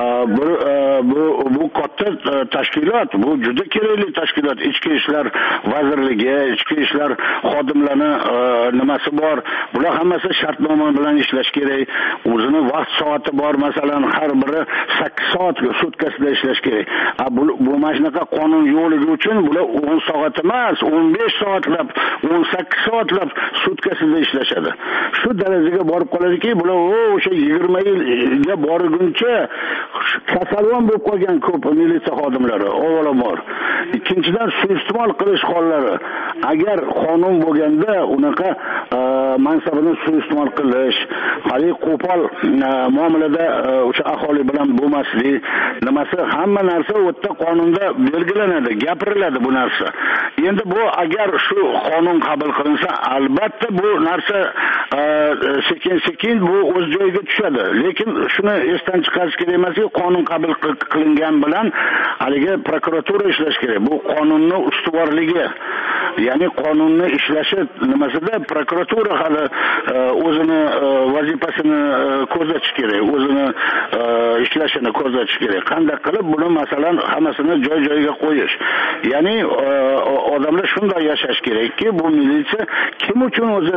bu bu katta tashkilot, bu juda kerakli tashkilot. Ichki ishlar vazirligi, ichki ishlar xodimlari nimasi bor. Bular hammasi shartnoma bilan ishlash kerak. O'zini vaqt soati bor, masalan, har biri sakkiz soat sutkasida ishlash kerak. A bu bu mashinaqa qonun yo'ligi uchun bular o'n soat emas, o'n besh soatlab, o'n sakkiz soatlab sutkasida ishlashadi. Shu darajaga borib qoladiki, bular o'sha yigirma yilga borguncha kasalon bo'lib qolgan ko'p militsiya xodimlari, avvalambor. Ikkinchidan, suiiste'mol qilish hollari. Agar qonun bo'lganda unaqa mansabini suiiste'mol qilish, hali qo'pol muomalada o'sha aholi bilan bo'lmaslik, nimasi, hamma narsa o'tda qonunda belgilanadi, gapiriladi bu narsa. Endi bu agar shu qonun qabul qilinsa, albatta bu narsa sekin-sekin bu o'z joyiga tushadi. Lekin shuni esdan chiqarish kerak emaski, qonun qabul qilingan bilan haligi prokuratura ishlash kerak. Bu qonunni ustuvorligi, ya'ni qonunni ishlashi nimasida prokuratura hali o'zini vazifasini ko'rsatish kerak, o'zini ishlashini ko'rsatish kerak. Qanday qilib buni masalan hammasini joy-joyiga qo'yish. Ya'ni odamlar shunday yashash kerakki, bu militsiya kim uchun o'zi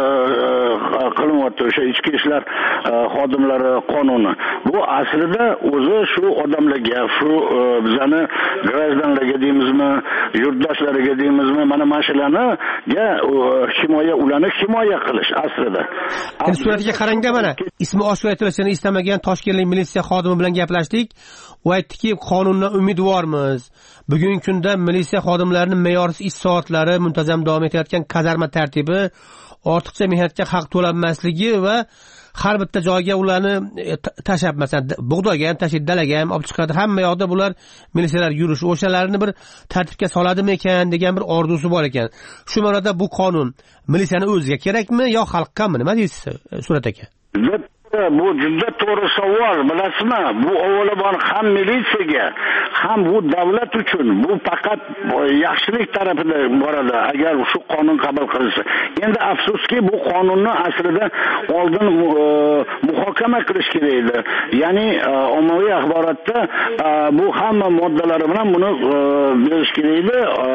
qilyapti o'sha ichki ishlar xodimlari qonuni. Bu aslida o'zi shu odamlarga, shu bizani grazdanlarga deymizmi, yurtdoshlariga deymizmi, mana mashalarga himoya, ularni himoya qilish aslida. Endi suratiga qarangda, mana ismi oshkor etilishini istamagan toshkentlik militsiya xodimi bilan gaplashdik. U aytdiki, qonundan umidvormiz. Bugungi kunda militsiya xodimlarining me'yorsiz ish soatlari, muntazam davom etayotgan kazarma tartibi, ortiqcha mehnatga haq to'lanmasligi va har bitta joyga ularni tashab, masalan, bug'doyga ham tashib, dalaga ham olib chiqadi. Hamma yoqda bular militsiyalar yurishi, o'shalarni bir tartibga soladimi ekan degan bir orzusi bor ekan. Shu ma'noda bu qonun militsiyani o'ziga kerakmi yo xalqqami? Nima deysiz, Surat aka? bu juda to'g'ri savol, bilasizmi? Bu avvalambor ham militsiyaga, ham bu davlat uchun bu faqat yaxshilik tarafida boradi agar shu qonun qabul qilinsa. Endi afsuski bu qonunni aslida oldin muhokama qilish kerak edi. Ya'ni ommaviy axborotda bu hamma moddalari bilan buni berish kerak edi.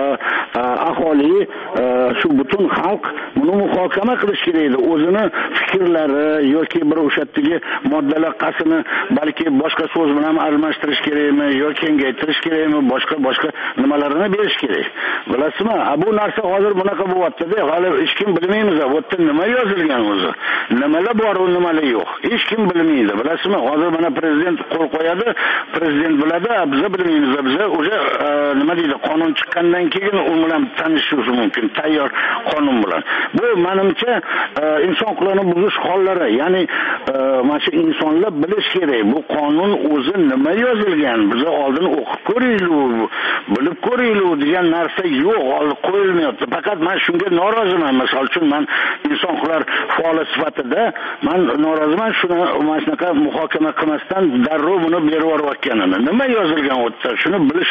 Aholi, shu butun xalq buni muhokama qilish kerak edi. O'zini fikrlari yoki bir o'shatdagi moddalar qasini balki boshqa so'z bilan almashtirish kerakmi yoki kengaytirish kerakmi, boshqa boshqa nimalarini berish kerak. Bilasizmi? Bu narsa hozir bunaqa bo'lyapti-da, hali hech kim bilmaymiz, bu yerda nima yozilgan o'zi. Nimalar bor, nimalar yo'q. Hech kim bilmaydi. Bilasizmi? Hozir mana prezident qo'l qo'yadi, prezident biladi, biz bilmaymiz. Biz o'sha nima deydi, qonun chiqqandan keyin u bilan tanishish mumkin, tayyor qonun bilan. Bu menimcha inson huquqlarini buzish hollari, ya'ni mana shu insonlar bilish kerak, bu qonun o'zi nima yozilgan, biz oldin o'qib ko'raylik, bilib ko'raylik degan narsa yo'q, olib qo'yilmayapti. Faqat men shunga noroziman. Misol uchun men inson huquqlar faoli sifatida men noroziman, shuni mana shunaqa muhokama qilmasdan darrov buni berib yuborayotganini. Nima yozilgan u yerda, shuni bilish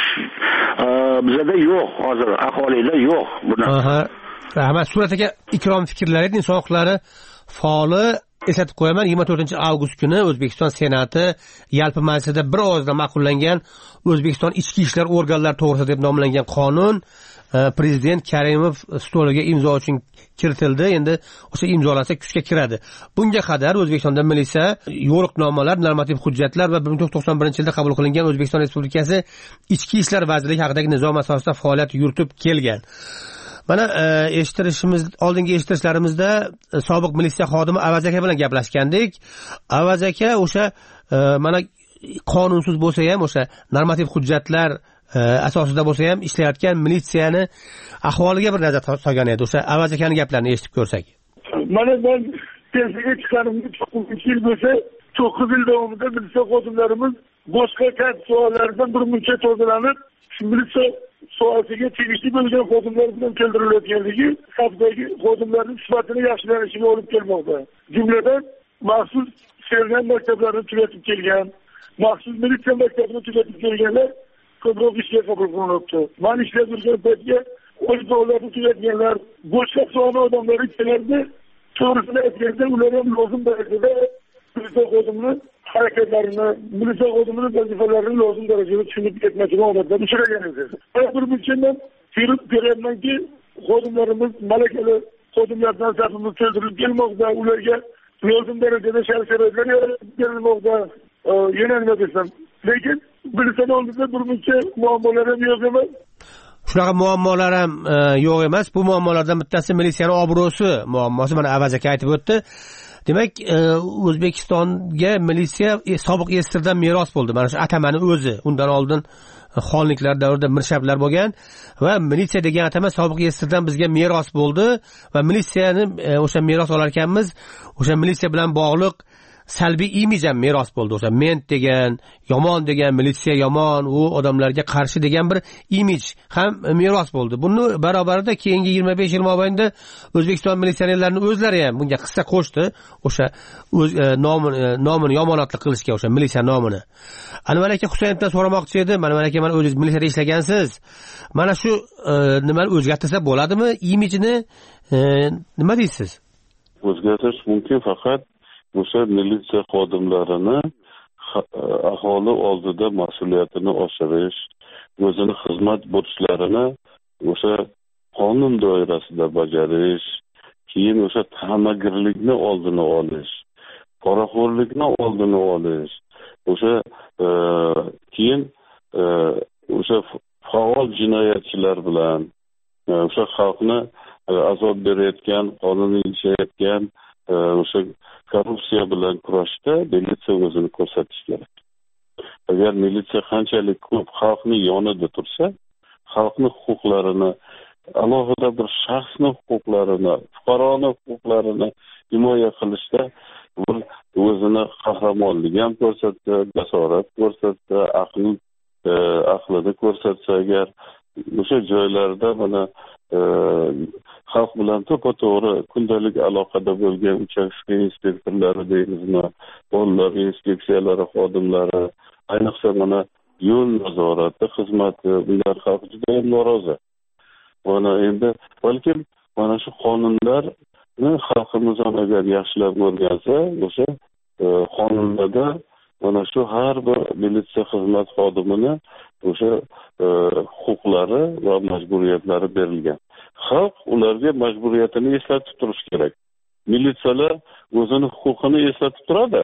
bizda yo'q, hozir aholida yo'q buni. Aha. Rahmat. Surat aka, ikrom fikrlaringiz inson huquqlari faoli eslatib qo'yaman, yigirma to'rtinchi avgust kuni O'zbekiston Senati yalpi majlisida bir ovozdan ma'qullangan O'zbekiston ichki ishlar organlari to'g'risida deb nomlangan qonun prezident Karimov stoliga imzo uchun kiritildi. Endi o'sha imzolasa kuchga kiradi. Bunga qadar O'zbekistonda militsiya yo'riqnomalar, normativ hujjatlar va bir ming to'qqiz yuz to'qson birinchi yilda qabul qilingan O'zbekiston Respublikasi Ichki ishlar vazirligi haqidagi nizom asosida faoliyat yuritib kelgan. Mana eshittirishimiz, oldingi eshittirishlarimizda sobiq militsiya xodimi Avaz aka bilan gaplashgandik. Avaz aka o'sha mana qonunsiz bo'lsa ham, o'sha normativ hujjatlar asosida bo'lsa ham ishlayotgan militsiyani ahvoliga bir nazar solgan edi. O'sha Avaz akaning gaplarini eshitib ko'rsak. Mana men pensiyaga chiqqanimda to'qqiz yil bo'lsa, to'qqiz yil davomida militsiya xodimlarimiz boshqa katta savollardan bir muncha to'g'rilanib, shu militsiya sohasiga tegishli bo'lgan xodimlar bilan keltirilayotganligi safdagi xodimlarning sifatini yaxshilanishiga olib kelmoqda. Jumladan maxsus serjant maktablarini tugatib kelgan, maxsus militsiya maktabini tugatib kelganlar ko'proq ishga qabul qilinmoqda. Men ishlab yurgan paytga o'zbeklarni tugatganlar, boshqa soni odamlar kelardi. To'g'risini aytganda ular ham lozim darajada militsiya xodimini harakatlarini, militsiya xodimini vazifalarini lozim darajada tushunib ketmasligini odatda uchragan edi. Bir bunchadan firib beryapmanki, xodimlarimiz malakali xodimlardan safimiz keltirilib kelmoqda, ularga lozim darajada shart-sharoitlar yaratib berilmoqda. Yana nima desam, lekin militsiya oldida bir buncha muammolar ham yo'q emas. Shunaqa muammolar ham yo'q emas. Bu muammolardan bittasi militsiyaning obro'si muammosi. Mana Avaz aka aytib o'tdi. Demak, O'zbekistonga militsiya sobiq esirdan meros bo'ldi. Mana shu atamani o'zi. Undan oldin xonliklar davrida mirshablar bo'lgan va militsiya degan atama sobiq esirdan bizga meros bo'ldi va militsiyani o'sha meros olar ekanmiz, o'sha militsiya bilan bog'liq salbiy imij ham meros bo'ldi. O'sha ment degan, yomon degan, militsiya yomon, u odamlarga qarshi degan bir imij ham meros bo'ldi. Buni barobarida keyingi yigirma besh yil mobaynida O'zbekiston militsionerlarining o'zlari ham bunga hissa qo'shdi. O'sha o'z nomini nomini yomonotlik qilishga, o'sha militsiya nomini. Anvar aka Husayndan so'ramoqchi edi. Mana aka, mana o'zingiz militsiyada ishlagansiz. Mana shu nimani o'zgartirsa bo'ladimi? Imijini nima deysiz? O'zgartirish mumkin, faqat o'sha militsiya xodimlarini aholi oldida mas'uliyatini oshirish, o'zini xizmat burchlarini o'sha qonun doirasida bajarish, keyin o'sha ta'magirlikni oldini olish, poraxo'rlikni oldini olish, o'sha keyin o'sha faol jinoyatchilar bilan o'sha xalqni azob berayotgan, qonunni ishlayotgan o'sha korrupsiya bilan kurashda militsiya o'zini ko'rsatish kerak. Agar militsiya qanchalik ko'p xalqning yonida tursa, xalqning huquqlarini, alohida bir shaxsning huquqlarini, fuqaroning huquqlarini himoya qilishda o'zini qahramonlik ham ko'rsatsa, jasorat ko'rsatsa, aql aqlini ko'rsatsa, agar o'sha joylarda mana xalq bilan to'ppa to'g'ri kundalik aloqada bo'lgan uchastka inspektorlari deymizmi, bolalar inspeksiyalari xodimlari, ayniqsa mana yo'l nazorati xizmati, ular xalq juda ham norozi. Mana endi balkim mana shu qonunlarni xalqimiz ham agar yaxshilab o'rgansa, o'sha qonunlarda mana shu har bir militsiya xizmat xodimini o'sha huquqlari va majburiyatlari berilgan. Xalq ularga majburiyatini eslatib turish kerak. Militsiyalar o'zini huquqini eslatib turadi.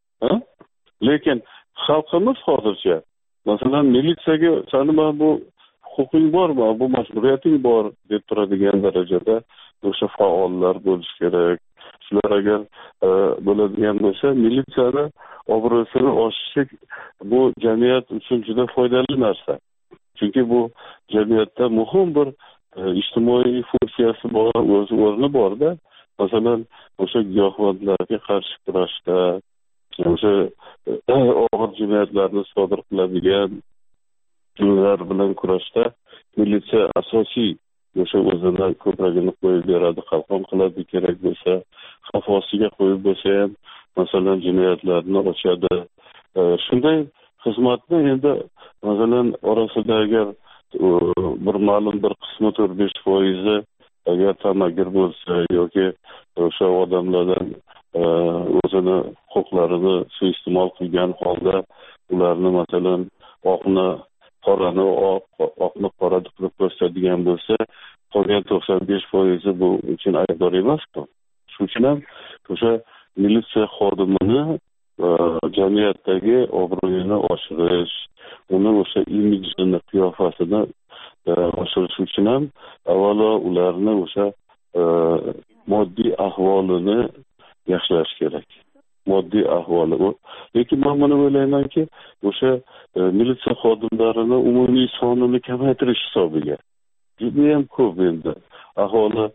Lekin xalqimiz hozircha masalan militsiyaga sani mana bu huquqing bormi, bu majburiyating bor deb turadigan darajada o'sha faollar bo'lish kerak. Shular agar bo'ladigan bo'lsa, militsiyani obro'sini oshirsak, bu jamiyat uchun juda foydali narsa. Chunki bu jamiyatda muhim bir ijtimoiy funksiyasi bor, o'z o'rni borda. Masalan, o'sha giyohvandlarga qarshi kurashda, o'sha og'ir jinoyatlarni sodir qiladigan ular bilan kurashda militsiya asosiy o'sha o'zini ko'pragini qo'yib beradi, qalqon qiladi kerak bo'lsa, xavf ostiga qo'yib bo'lsa ham masalan jinoyatlarni ochadi. Shunday xizmatni endi masalan orasida agar bir ma'lum bir qismi to'rt besh foizi agar tamagir bo'lsa yoki o'sha odamlardan o'zini huquqlarini suiiste'mol qilgan holda ularni masalan oqni qorani oq, oqni qora qilib ko'rsatadigan bo'lsa, qolgan to'qson besh foizi bu uchun aybdor emas-ku. Shuning uchun ham o'sha militsiya xodimini jamiyatdagi obro'yini oshirish, uni o'sha imijini, qiyofasini oshirish uchun ham avvalo ularni o'sha moddiy ahvolini yaxshilash kerak. Moddiy ahvoli. Lekin men buni o'ylaymanki, o'sha militsiya xodimlarini umumiy sonini kamaytirish hisobiga juda ham ko'p endi aholi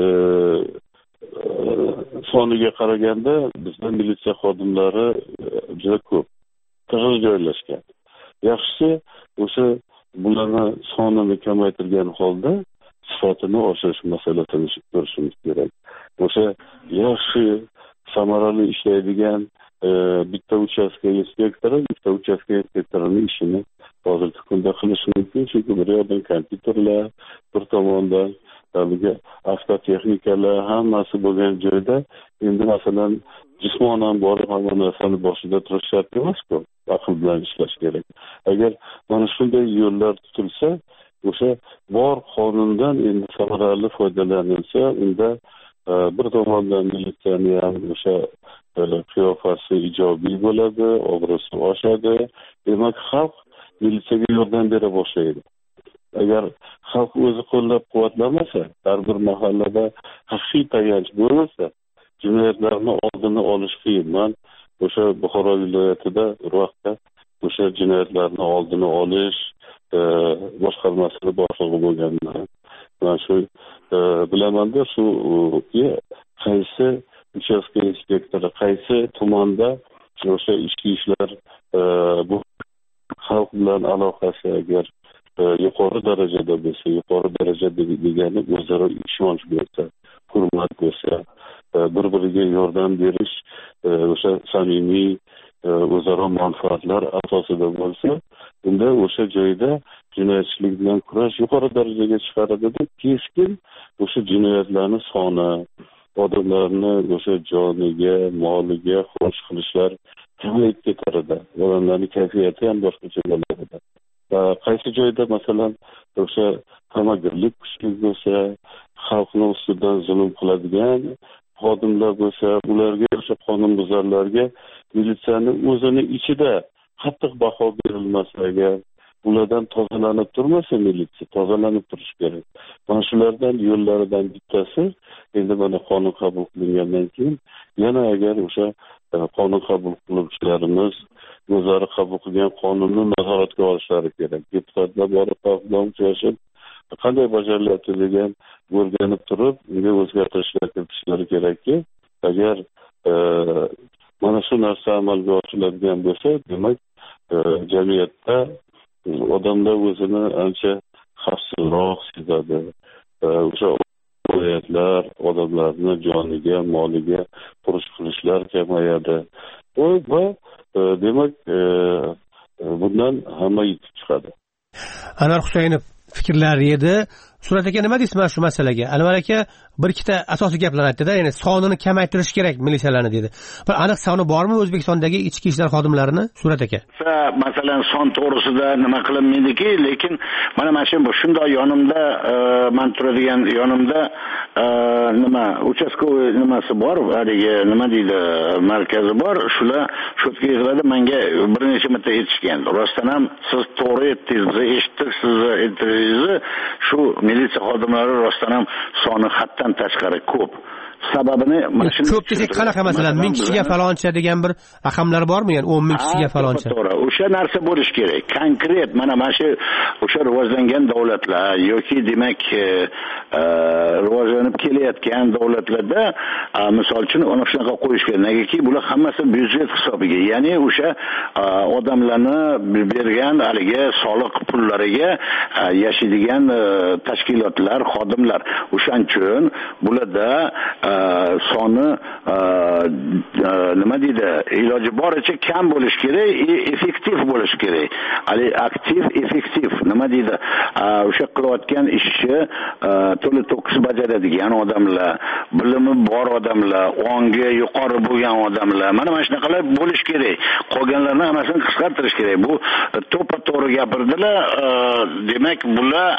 soniga qaraganda bizda militsiya xodimlari juda ko'p, tig'iz joylashgan. Yaxshisi o'sha bularni sonini kamaytirgan holda sifatini oshirish masalasini ko'rishimiz kerak. O'sha yaxshi samarali ishlaydigan bitta uchastka inspektori, bitta uchastka inspektorining ishini hozirgi kunda qilish mumkin, chunki bir yoqdan kompyuterlar, bir tomondan haligi avtotexnikalar hammasi bo'lgan joyda endi masalan jismonan borib hamma narsani boshida turish shart emas-ku, aql bilan ishlash kerak. Agar mana shunday yo'llar tutilsa, o'sha bor qonundan endi samarali foydalanilsa, unda bir tomondan militsiyani ham o'sha qiyofasi ijobiy bo'ladi, obro'si oshadi. Demak, xalq militsiyaga yordam bera boshlaydi. Agar xalq o'zi qo'llab-quvvatlamasa, har bir mahallada haqiqiy tayanch bo'lmasa, jinoyatlarni oldini olish qiyin. Men o'sha Buxoro viloyatida bir vaqtda o'sha jinoyatlarni oldini olish boshqarmasini boshlig'i bo'lganman. Men shu bilamanda shu qaysi uchastka inspektori, qaysi tumanda o'sha ichki ishlar bu xalq bilan aloqasi agar yuqori darajada bo'lsa, yuqori darajada degani o'zaro ishonch bo'lsa, hurmat bo'lsa, bir-biriga yordam berish, o'sha samimiy o'zaro manfaatlar asosida bo'lsa, unda o'sha joyda jinoyatchilik bilan kurash yuqori darajaga chiqaradida keskin o'sha jinoyatlarning soni, odamlarni o'sha joniga, moliga xuruj qilishlar kamayib ketardi. Odamlarning kayfiyati ham boshqacha bo'lardi. Qaysi joyda masalan o'sha tamagirlik kuchli bo'lsa, xalqni ustidan zulm qiladigan xodimlar bo'lsa, ularga o'sha qonunbuzarlarga militsiyani o'zini ichida qattiq baho berilmasa, agar ulardan tozalanib turmasa, militsiya tozalanib turish kerak. Mana shulardan yo'llaridan bittasi endi mana qonun qabul qilingandan keyin yana agar o'sha qonun qabul qiluvchilarimiz o'zlari qabul qilgan qonunni nazoratga olishlari kerak. Deputatlar borib bilan uchrashib qanday bajarilyapti degan o'rganib turib, unga o'zgartirishlar kiritishlari kerakki, agar mana shu narsa amalga oshiriladigan bo'lsa, demak jamiyatda odamlar o'zini ancha xavfsizroq sezadi. O'sha viloyatlar odamlarni joniga, moliga urush qilishlar kamayadi. Va demak bundan hamma yutib chiqadi. Anvar Husaynov fikrlari edi. Surat aka, nima deysiz mana shu masalaga? Anvar aka bir ikkita asosiy gaplarni aytdi-da, ya'ni sonini kamaytirish kerak militsiyalarni dedi. Bir aniq soni bormi O'zbekistondagi ichki ishlar xodimlarini, Surat aka? Masalan, son to'g'risida nima qilinmaydiki, lekin mana mana shu shunday yonimda men turadigan yonimda nima uchastkovoy nimasi bor, haligi nima deydi, markazi bor. Shular shotka yig'iladi, menga bir necha marta aytishgan. Rostdan ham siz to'g'ri aytdingiz, biz eshitdik sizni intervyungizni. Shu militsiya xodimlari rostdan ham soni haddan tashqari ko'p. Sababini mana shuni ko'p desak qanaqa, masalan ming kishiga faloncha degan bir raqamlar bormi? Ya'ni o'n ming kishiga faloncha. To'g'ri, o'sha narsa bo'lish kerak. Konkret mana mana shu o'sha rivojlangan davlatlar yoki demak rivojlanib kelayotgan davlatlarda misol uchun ana shunaqa qo'yish kerak. Negaki bular hammasi byudjet hisobiga, ya'ni o'sha odamlarni bergan haligi soliq pullariga yashaydigan tashkilotlar, xodimlar. O'shaning uchun bularda soni nima deydi, iloji boricha kam bo'lish kerak, effektiv bo'lish kerak. Ali aktiv, effektiv nima deydi, o'sha qilayotgan ishni to'la to'kis bajaradigan odamlar, bilimi bor odamlar, ongi yuqori bo'lgan odamlar, mana mana shunaqalar bo'lish kerak. Qolganlarni hammasini qisqartirish kerak. Bu to'ppa-to'g'ri gapirdilar. Demak, bular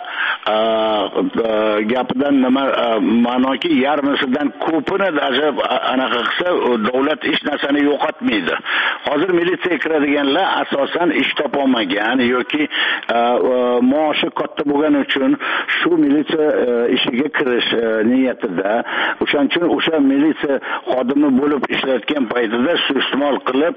gapidan nima ma'noki yarmisidan ko'pini даже anaqa qilsa davlat hech narsani yo'qotmaydi. Hozir militsiyaga kiradiganlar asosan ish topolmagan yoki maoshi katta bo'lgani uchun shu militsiya ishiga kirish niyatida, o'shaning uchun o'sha militsiya xodimi bo'lib ishlayotgan paytida suiiste'mol qilib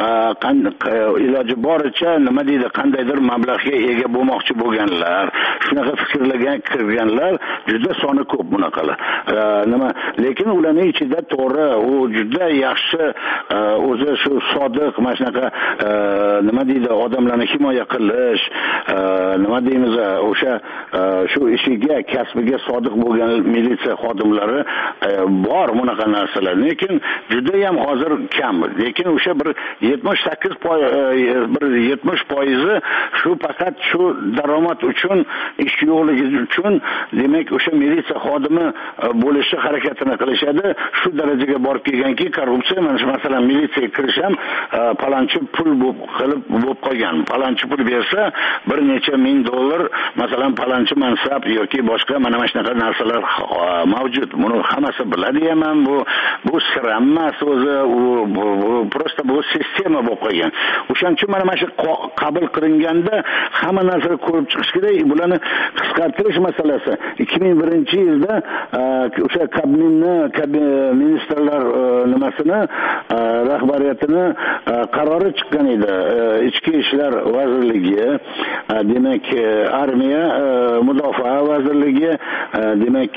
iloji boricha nima deydi, qandaydir mablag'ga ega bo'lmoqchi bo'lganlar, shunaqa fikrlagan kirganlar juda soni ko'p bunaqalar. Nima, lekin ularning ichida to'g'ri, u juda yaxshi o'zi shu sodiq mana shunaqa nima deydi, odamlarni himoya qilish, nima deymiz, o'sha shu ishiga, kasbiga sodiq bo'lgan militsiya xodimlari bor bunaqa narsalar. Lekin juda ham hozir kam. Lekin o'sha bir yetmish sakkiz foiz bir yetmish foiz shu faqat shu daromad uchun, ish yo'qligi uchun demak o'sha militsiya xodimi bo'lishi harakatini qilishadi. Shu darajaga borib kelganki, korrupsiya, mana shu masalan militsiyaga kirish ham palonchi pul qilib bo'lib qolgan. Palonchi pul bersa bir necha ming dollar, masalan palonchi mansab yoki boshqa mana mana shunaqa narsalar mavjud. Buni hammasi biladi ham, bu bu sir emas o'zi, u prosta bu sistema bo'lib qolgan. O'shaning uchun mana mana shu qabul qilinganda hamma narsani ko'rib chiqish kerak. Bularni qisqartirish masalasi ikki ming birinchi yilda o'sha kabinetni ministrlar nimasini rahbariyatini qarori chiqqan edi. Ichki ishlar vazirligi, demak armiya, mudofaa vazirligi, demak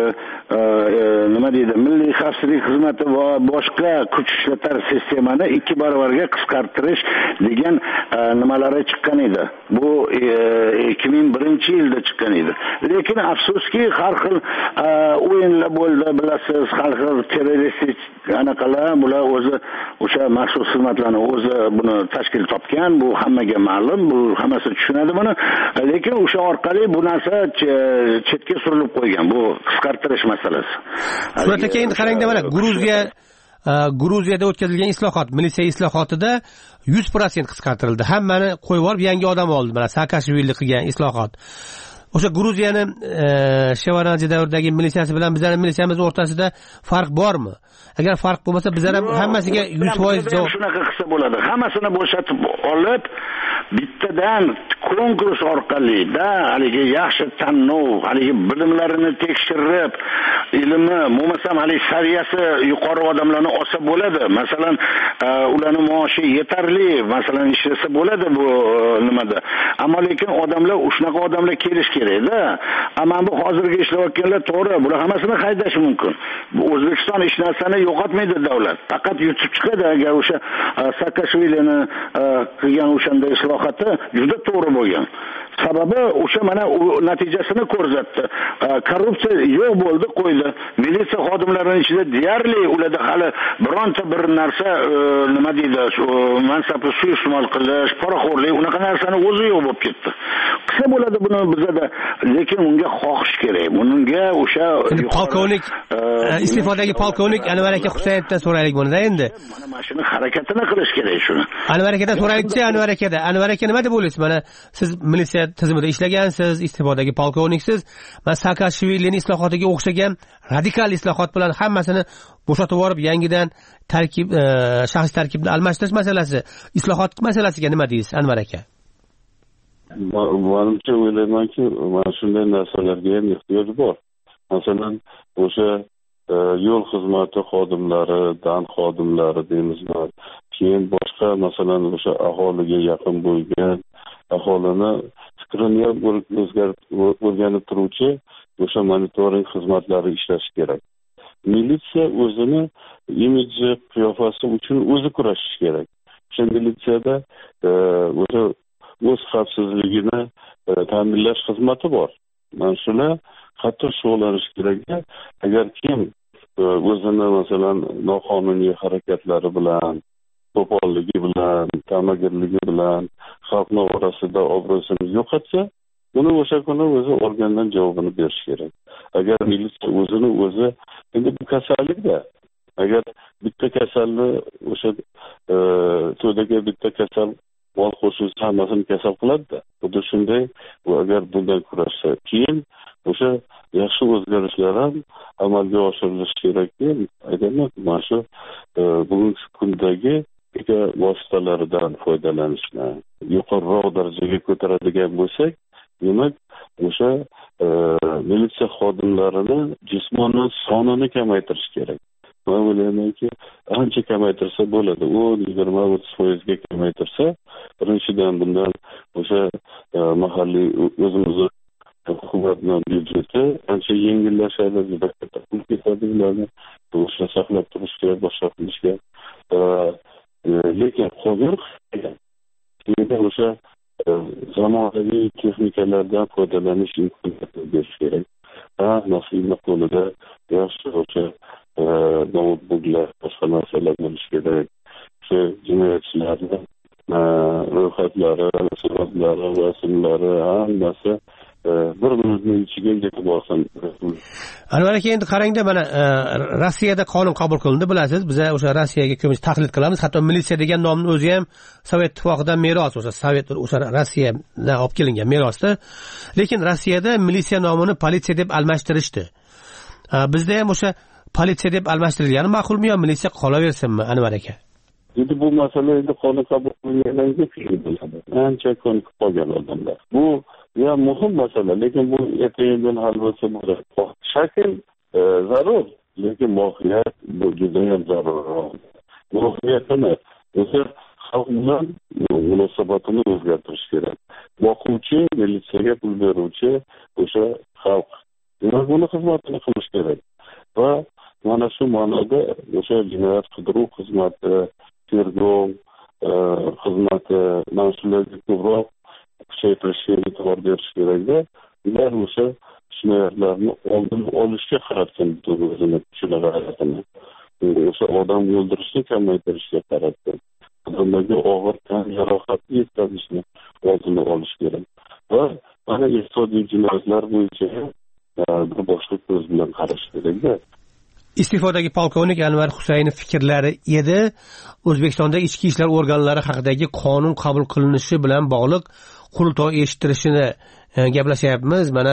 nima deydi, milliy xavfsizlik xizmati va boshqa kuch ishlatar sistemani ikki barobarga qisqartirish degan nimalari chiqqan edi. Bu ikki ming birinchi yilda chiqqan edi. Lekin afsuski har xil o'yinlar bo'ldi, bilasiz, har xil terroristik anaqalar, bular o'zi o'sha maxsus xizmatlarni o'zi buni tashkil topgan, bu hammaga ma'lum, bu hammasi tushunadi buni. Lekin o'sha orqali bu narsa chetga surilib qo'ygan, bu qisqartirish masalasi. Surat aka, endi qarangda, mana Gruziya Gruziyada o'tkazilgan islohot, militsiya islohotida yuz foiz qisqartirildi. Hammani qo'yib olib yangi odam oldi. Mana Saakashvili qilgan islohot. O'sha Gruziyani Shevardnadze davridagi militsiyasi bilan bizning militsiyamiz o'rtasida farq bormi? Agar farq bo'lmasa, bizlar ham hammasiga yuz foiz javob shunaqa qilsa bo'ladi. Hammasini bo'shatib olib, bittadan konkurs orqali da haligi yaxshi tanlov, haligi bilimlarini tekshirib, ilmi, bo'lmasam haligi saviyasi yuqori odamlarni olsa bo'ladi. Masalan, ularning maoshi yetarli, masalan, ishlasa bo'ladi bu nimada. Ammo lekin odamlar, shunaqa odamlar kelish kerak-da. Ammo bu hozirgi ishlayotganlar to'g'ri, bular hammasini haydash mumkin. Bu O'zbekiston hech narsani yo'qotmaydi davlat. Faqat yutib chiqadi agar o'sha Saakashvilini qilgan o'shanda islohoti juda to'g'ri bo'lgan. Sababi o'sha mana natijasini ko'rsatdi. Korrupsiya yo'q bo'ldi, qo'ydi. Militsiya xodimlarining ichida deyarli ularda hali bironta bir narsa nima deydi, shu mansabni suiiste'mol qilish, poraxo'rlik, unaqa narsani o'zi yo'q bo'lib ketdi. Qilsa bo'ladi buni bizda, lekin unga xohish kerak. Bunga o'sha polkovnik iste'fodagi polkovnik Anvar aka Husayevdan so'raylik bunda endi. Mana mashina harakatini qilish kerak shuni. Anvar akadan so'raylikchi, Anvar akada. Anvar aka nima deb o'ylaysiz? Mana siz militsiya tizimida ishlagansiz, iste'fodagi polkovniksiz. Men Saakashvilining islohotiga o'xshagan radikal islohot bilan hammasini bo'shatib yuborib, yangidan tarkib shaxsiy tarkibni almashtirish masalasi, islohot masalasiga nima deysiz, Anvar aka? Menimcha o'ylaymanki, mana shunday narsalarga ham ehtiyoj bor. Masalan, o'sha yo'l xizmati xodimlari, dan xodimlari deymizmi, keyin boshqa masalan o'sha aholiga yaqin bo'lgan, aholini fikrini ham o'rganib turuvchi o'sha monitoring xizmatlari ishlashi kerak. Militsiya o'zini imidji, qiyofasi uchun o'zi kurashish kerak. O'sha militsiyada o'sha o'z xavfsizligini ta'minlash xizmati bor. Mana shular qattiq shug'ullanish kerak. Agar kim o'zini masalan noqonuniy harakatlari bilan, qo'polligi bilan, ta'magirligi bilan xalqning orasida obro'sini yo'qotsa, uni o'sha kuni o'zi organdan javobini berish kerak. Agar militsiya o'zini o'zi, endi bu kasallikda, agar bitta kasalni o'sha to'daga bitta kasal mol qo'shilsa hammasini kasal qiladi-da. Xuddi shunday, agar bundan kurashsa, keyin o'sha yaxshi o'zgarishlar ham amalga oshirilishi kerakki, aytaman, mana shu bugungi kundagi vositalaridan foydalanishni yuqoriroq darajaga ko'taradigan bo'lsak, demak, o'sha militsiya xodimlarini jismoniy sonini kamaytirish kerak. Men o'ylaymanki, ancha kamaytirsa bo'ladi. o'n yigirma o'ttiz foizga kamaytirsa, birinchidan bundan o'sha mahalliy o'zimizni hukumatning byudjeti ancha yengillashadi, juda katta pul ketadi ularni o'sha saqlab turishga, boshqa qilishga. Lekin hozir o'sha zamonaviy texnikalardan foydalanish imkoniyatini berish kerak. Ha, nasibni qo'lida yaxshi o'sha notebooklar, boshqa narsalar bo'lishi kerak. Shu jinoyatchilarni ro'yxatlari, suratlari, rasmlari, hammasi bir minutning ichiga yetib olsin. Anvar aka, endi qarangda, mana Rossiyada qonun qabul qilindi, bilasiz. Biz o'sha Rossiyaga ko'pincha taqlid qilamiz. Hatto militsiya degan nomni o'zi ham Sovet ittifoqidan meros, o'sha Sovet o'sha Rossiyadan olib kelingan merosda. Lekin Rossiyada militsiya nomini politsiya deb almashtirishdi. Bizda ham o'sha politsiya deb almashtirilgani ma'qulmi yo militsiya qolaversinmi, Anvar aka? Endi bu masala endi qonun qabul qilingandan keyin bo'ladi. Ancha ko'nikib qolgan odamlar. Bu ya muhim masala, lekin bu ertaga hal bo'lsa bo'ladi. Shakl zarur, lekin mohiyat bu juda ham zarur. Mohiyatini o'sha xalq bilan munosabatini o'zgartirish kerak. Boquvchi, militsiyaga pul beruvchi o'sha xalq. Demak, buni xizmatini qilish kerak. Va mana shu ma'noda o'sha jinoyat qidiruv xizmati, tergov xizmati, mana shularga ko'proq kuchaytirishga e'tibor berish kerakda, ular o'sha jinoyatlarni oldini olishga qaratsin o'zini kuchlarini, o'sha odam o'ldirishni kamaytirishga qaratsin, odamlarga og'ir tan jarohati yetkazishni oldini olish kerak. Va mana iqtisodiy jinoyatlar bo'yicha bir boshqa ko'z bilan qarash kerakda. Iste'fodagi polkovnik Anvar Husaynov fikrlari edi. O'zbekistonda ichki ishlar organlari haqidagi qonun qabul qilinishi bilan bog'liq qurultoy eshittirishini gaplashyapmiz. Mana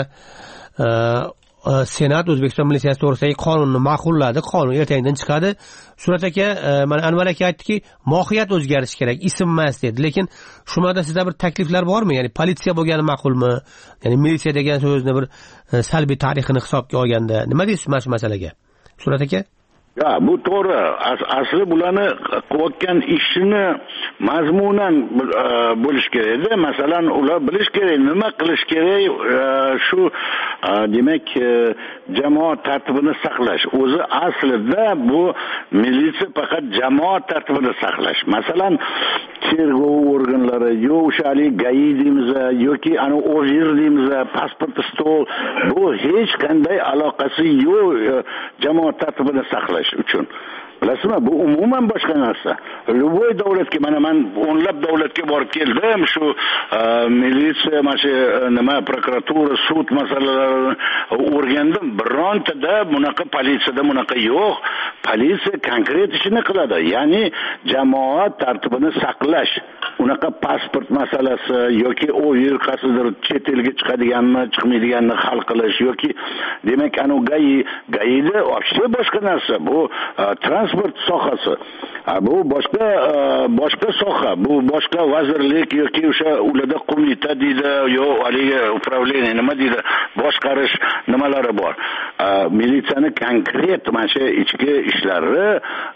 Senat O'zbekiston militsiyasi to'g'risidagi qonunni ma'qulladi. Qonun ertadan chiqadi. Surat aka, mana Anvar aka aytdiki, mohiyat o'zgarishi kerak, ism emas dedi. Lekin shu yerda sizda bir takliflar bormi? Ya'ni politsiya bo'lgani ma'qulmi? Ya'ni militsiya degan so'zni bir salbiy tarixini hisobga olganda nima deysiz mana shu masalaga? Surat aka? Ya, bu to'g'ri. Asli bularni qilayotgan ishini mazmunan bo'lish kerakda. Masalan, ular bilish kerak, nima qilish kerak, shu demak jamoat tartibini saqlash. O'zi aslida bu militsiya faqat jamoat tartibini saqlash. Masalan, tergov organlari, yo o'sha hali gai deymiz yoki ana ovir deymiz, pasport stol, bu hech qanday aloqasi yo'q jamoat tartibini saqlash uchun. Bilasizmi, bu umuman boshqa narsa. Любой davlatga, mana men o'nlab davlatga borib keldim, shu militsiya, mana shu nima prokuratura, sud masalalarini o'rgandim. Birontada bunaqa politsiyada bunaqa yo'q. Politsiya konkret ishini qiladi, ya'ni jamoat tartibini saqlash. Unaqa pasport masalasi yoki u yurqasidir chet elga chiqadiganmi, chiqmaydiganini hal qilish yoki demak anu gai gaida вообще boshqa narsa. Bu transport sohasi. Bu boshqa boshqa soha, bu boshqa vazirlik yoki o'sha ularda qo'mita deydi, yo haligi upravleniya nima deydi, boshqarish nimalari bor. Militsiyani konkret mana shu ichki ishlari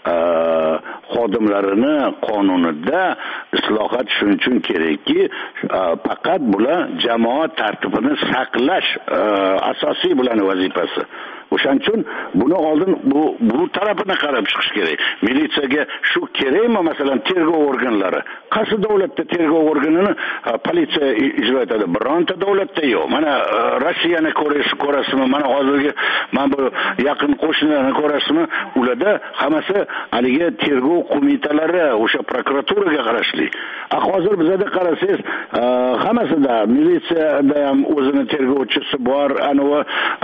xodimlarini qonunida islohot shuning uchun kerakki, faqat bular jamoat tartibini saqlash asosiy bularning vazifasi. O'shaning uchun buni oldin bu bu tarafini qarab chiqish kerak. Militsiyaga shu kerakmi, masalan, tergov organlari? Qaysi davlatda tergov organini politsiya ijro etadi? Bironta davlatda yo'q. Mana Rossiyani ko'rasizmi? Mana hozirgi mana bu yaqin qo'shnilarni ko'rasizmi? Ularda hammasi haligi tergov qo'mitalari, o'sha prokuraturaga qarashli. Hozir bizda qarasangiz, hammasida militsiyada ham o'zini tergovchisi bor, anavi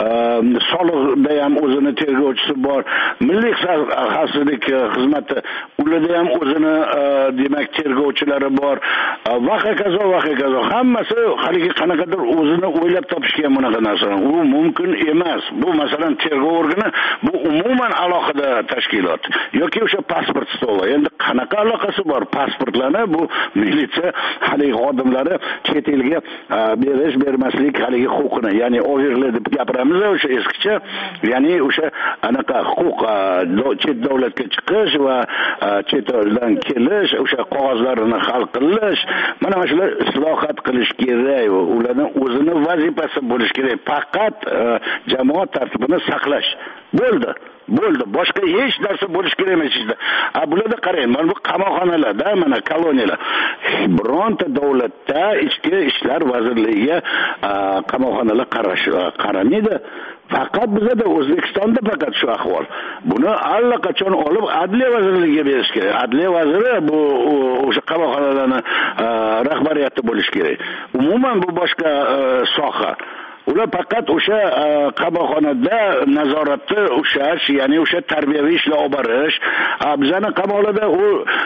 soliq da ham o'zini tergovchisi bor, milliy xavfsizlik xizmati ularda ham o'zini demak tergovchilari bor, va hokazo va hokazo. Hammasi haligi qanaqadir o'zini o'ylab topishgan bunaqa narsalar. U mumkin emas. Bu masalan tergov organi bu umuman alohida tashkilot yoki o'sha pasport stoli. Endi qanaqa aloqasi bor pasportlarni bu militsiya haligi xodimlari chet elga berish bermaslik haligi huquqini, ya'ni overlar deb gapiramiz o'sha eskicha, ya'ni o'sha anaqa huquq chet davlatga chiqish va chet eldan kelish, o'sha qog'ozlarini hal qilish, mana shular islohot qilish kerak. Ularning o'zini vazifasi bo'lish kerak. Faqat jamoat tartibini saqlash. Bo'ldi. Bo'ldi. Boshqa hech narsa bo'lish kerak emas ishda. A bularda qarang, mana bu qamoqxonalarda, mana koloniyalar. Bironta davlatda ichki ishlar vazirligiga qamoqxonalar qarash qaramaydi. Faqat bizda O'zbekistonda faqat shu ahvol. Buni allaqachon olib Adliya vazirligiga berish kerak. Adliya vaziri bu o'sha qamoqxonalarning rahbariyati bo'lish kerak. Umuman bu boshqa soha. Ular faqat o'sha qamoqxonada nazoratni ushlash, ya'ni o'sha tarbiyaviy ishlar olib borish. Bizning qamoqlarda u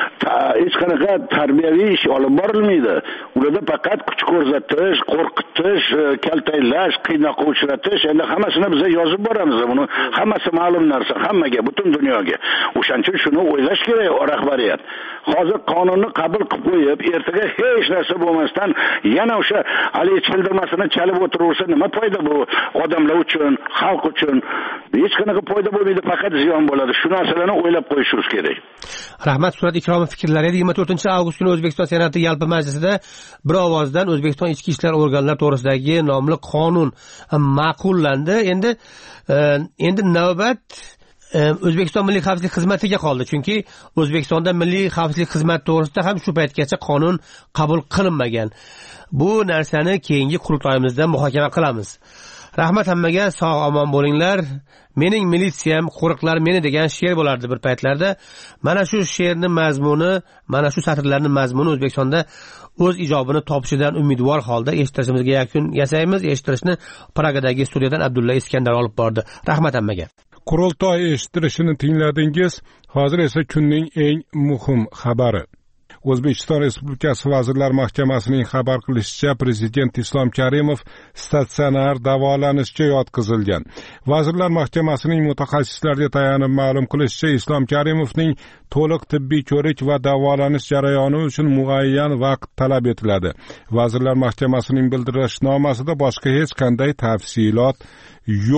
hech qanaqa tarbiyaviy ish olib borilmaydi. Ularda faqat kuch ko'rsatish, qo'rqitish, kaltaylash, qiynoqqa uchratish, endi hammasini biz yozib boramiz. Buni hammasi ma'lum narsa, hammaga, butun dunyoga. O'shaning uchun shuni o'ylash kerak rahbariyat. Hozir qonunni qabul qilib qo'yib, ertaga hech narsa bo'lmasdan yana o'sha hali childirmasini chalib o'tiraversa nima foyda bu odamlar uchun, xalq uchun? Hech qanaqa foyda bo'lmaydi, faqat ziyon bo'ladi. Shu narsalarni o'ylab qo'yishimiz kerak. Rahmat Surat Ikromov fikrlari. yigirma to'rtinchi avgust kuni O'zbekiston Senati yalpi majlisida bir ovozdan O'zbekiston ichki ishlar organlari to'g'risidagi nomli qonun ma'qullandi. Endi endi navbat O'zbekiston Milliy xavfsizlik xizmatiga qoldi. Chunki O'zbekistonda Milliy xavfsizlik xizmati to'g'risida ham shu paytgacha qonun qabul qilinmagan. Bu narsani keyingi qurultoyimizda muhokama qilamiz. Rahmat hammaga, sog' omon bo'linglar. Mening militsiyam, qo'riqlar meni degan she'r bo'lardi bir paytlarda. Mana shu she'rning mazmuni, mana shu satrlarning mazmuni O'zbekistonda o'z ijobini topishidan umidvor holda eshittirishimizga yakun yasaymiz. Eshittirishni Pragadagi studiyadan Abdulla Iskandar olib bordi. Rahmat hammaga. Qurultoy eshittirishini tingladingiz. Hozir esa kunning eng muhim xabari. O'zbekiston Respublikasi Vazirlar Mahkamasining xabar qilishicha, Prezident Islom Karimov statsionar davolanishga yotqizilgan. Vazirlar Mahkamasining mutaxassislarga tayanib ma'lum qilishicha, Islom Karimovning to'liq tibbiy ko'rik va davolanish jarayoni uchun muayyan vaqt talab etiladi. Vazirlar Mahkamasining bildirishnomasida boshqa hech qanday tafsilot yo'q.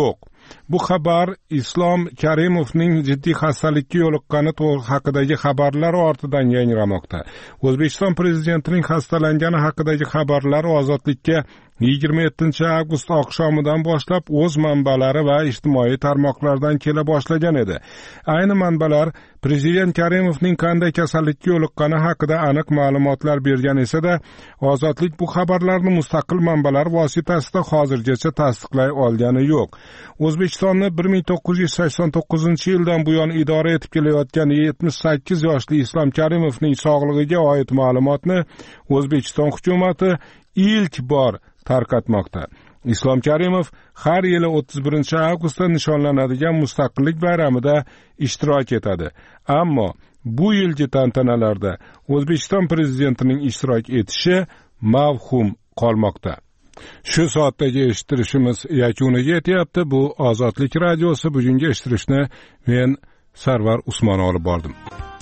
bu xabar Islom Karimovning jiddiy xastalikka yo'liqqani haqidagi xabarlar ortidan yangramoqda. O'zbekiston prezidentining xastalangani haqidagi xabarlar Ozodlikka yigirma yettinchi avgust oqshomidan boshlab o'z manbalari va ijtimoiy tarmoqlardan kela boshlagan edi. Ayni manbalar prezident Karimovning qanday kasallikka yo'liqqani haqida aniq ma'lumotlar bergan esa-da, Ozodlik bu xabarlarni mustaqil manbalar vositasida hozirgacha tasdiqlay olgani yo'q. O'zbekistonni bir ming to'qqiz yuz sakson to'qqizinchi yildan buyon idora etib kelayotgan yetmish sakkiz yoshli Islom Karimovning sog'lig'iga oid ma'lumotni O'zbekiston hukumatı ilk bor tarqatmoqda. Islom Karimov har yili o'ttiz birinchi avgustda nishonlanadigan Mustaqillik bayramida ishtirok etadi. Ammo bu yilgi tantanalarda O'zbekiston prezidentining ishtirok etishi mavhum qolmoqda. Shu soatdagi eshittirishimiz yakuniga yetyapti. Bu Ozodlik radiosi. Bugungi eshittirishni men Sarvar Usmon olib bordim.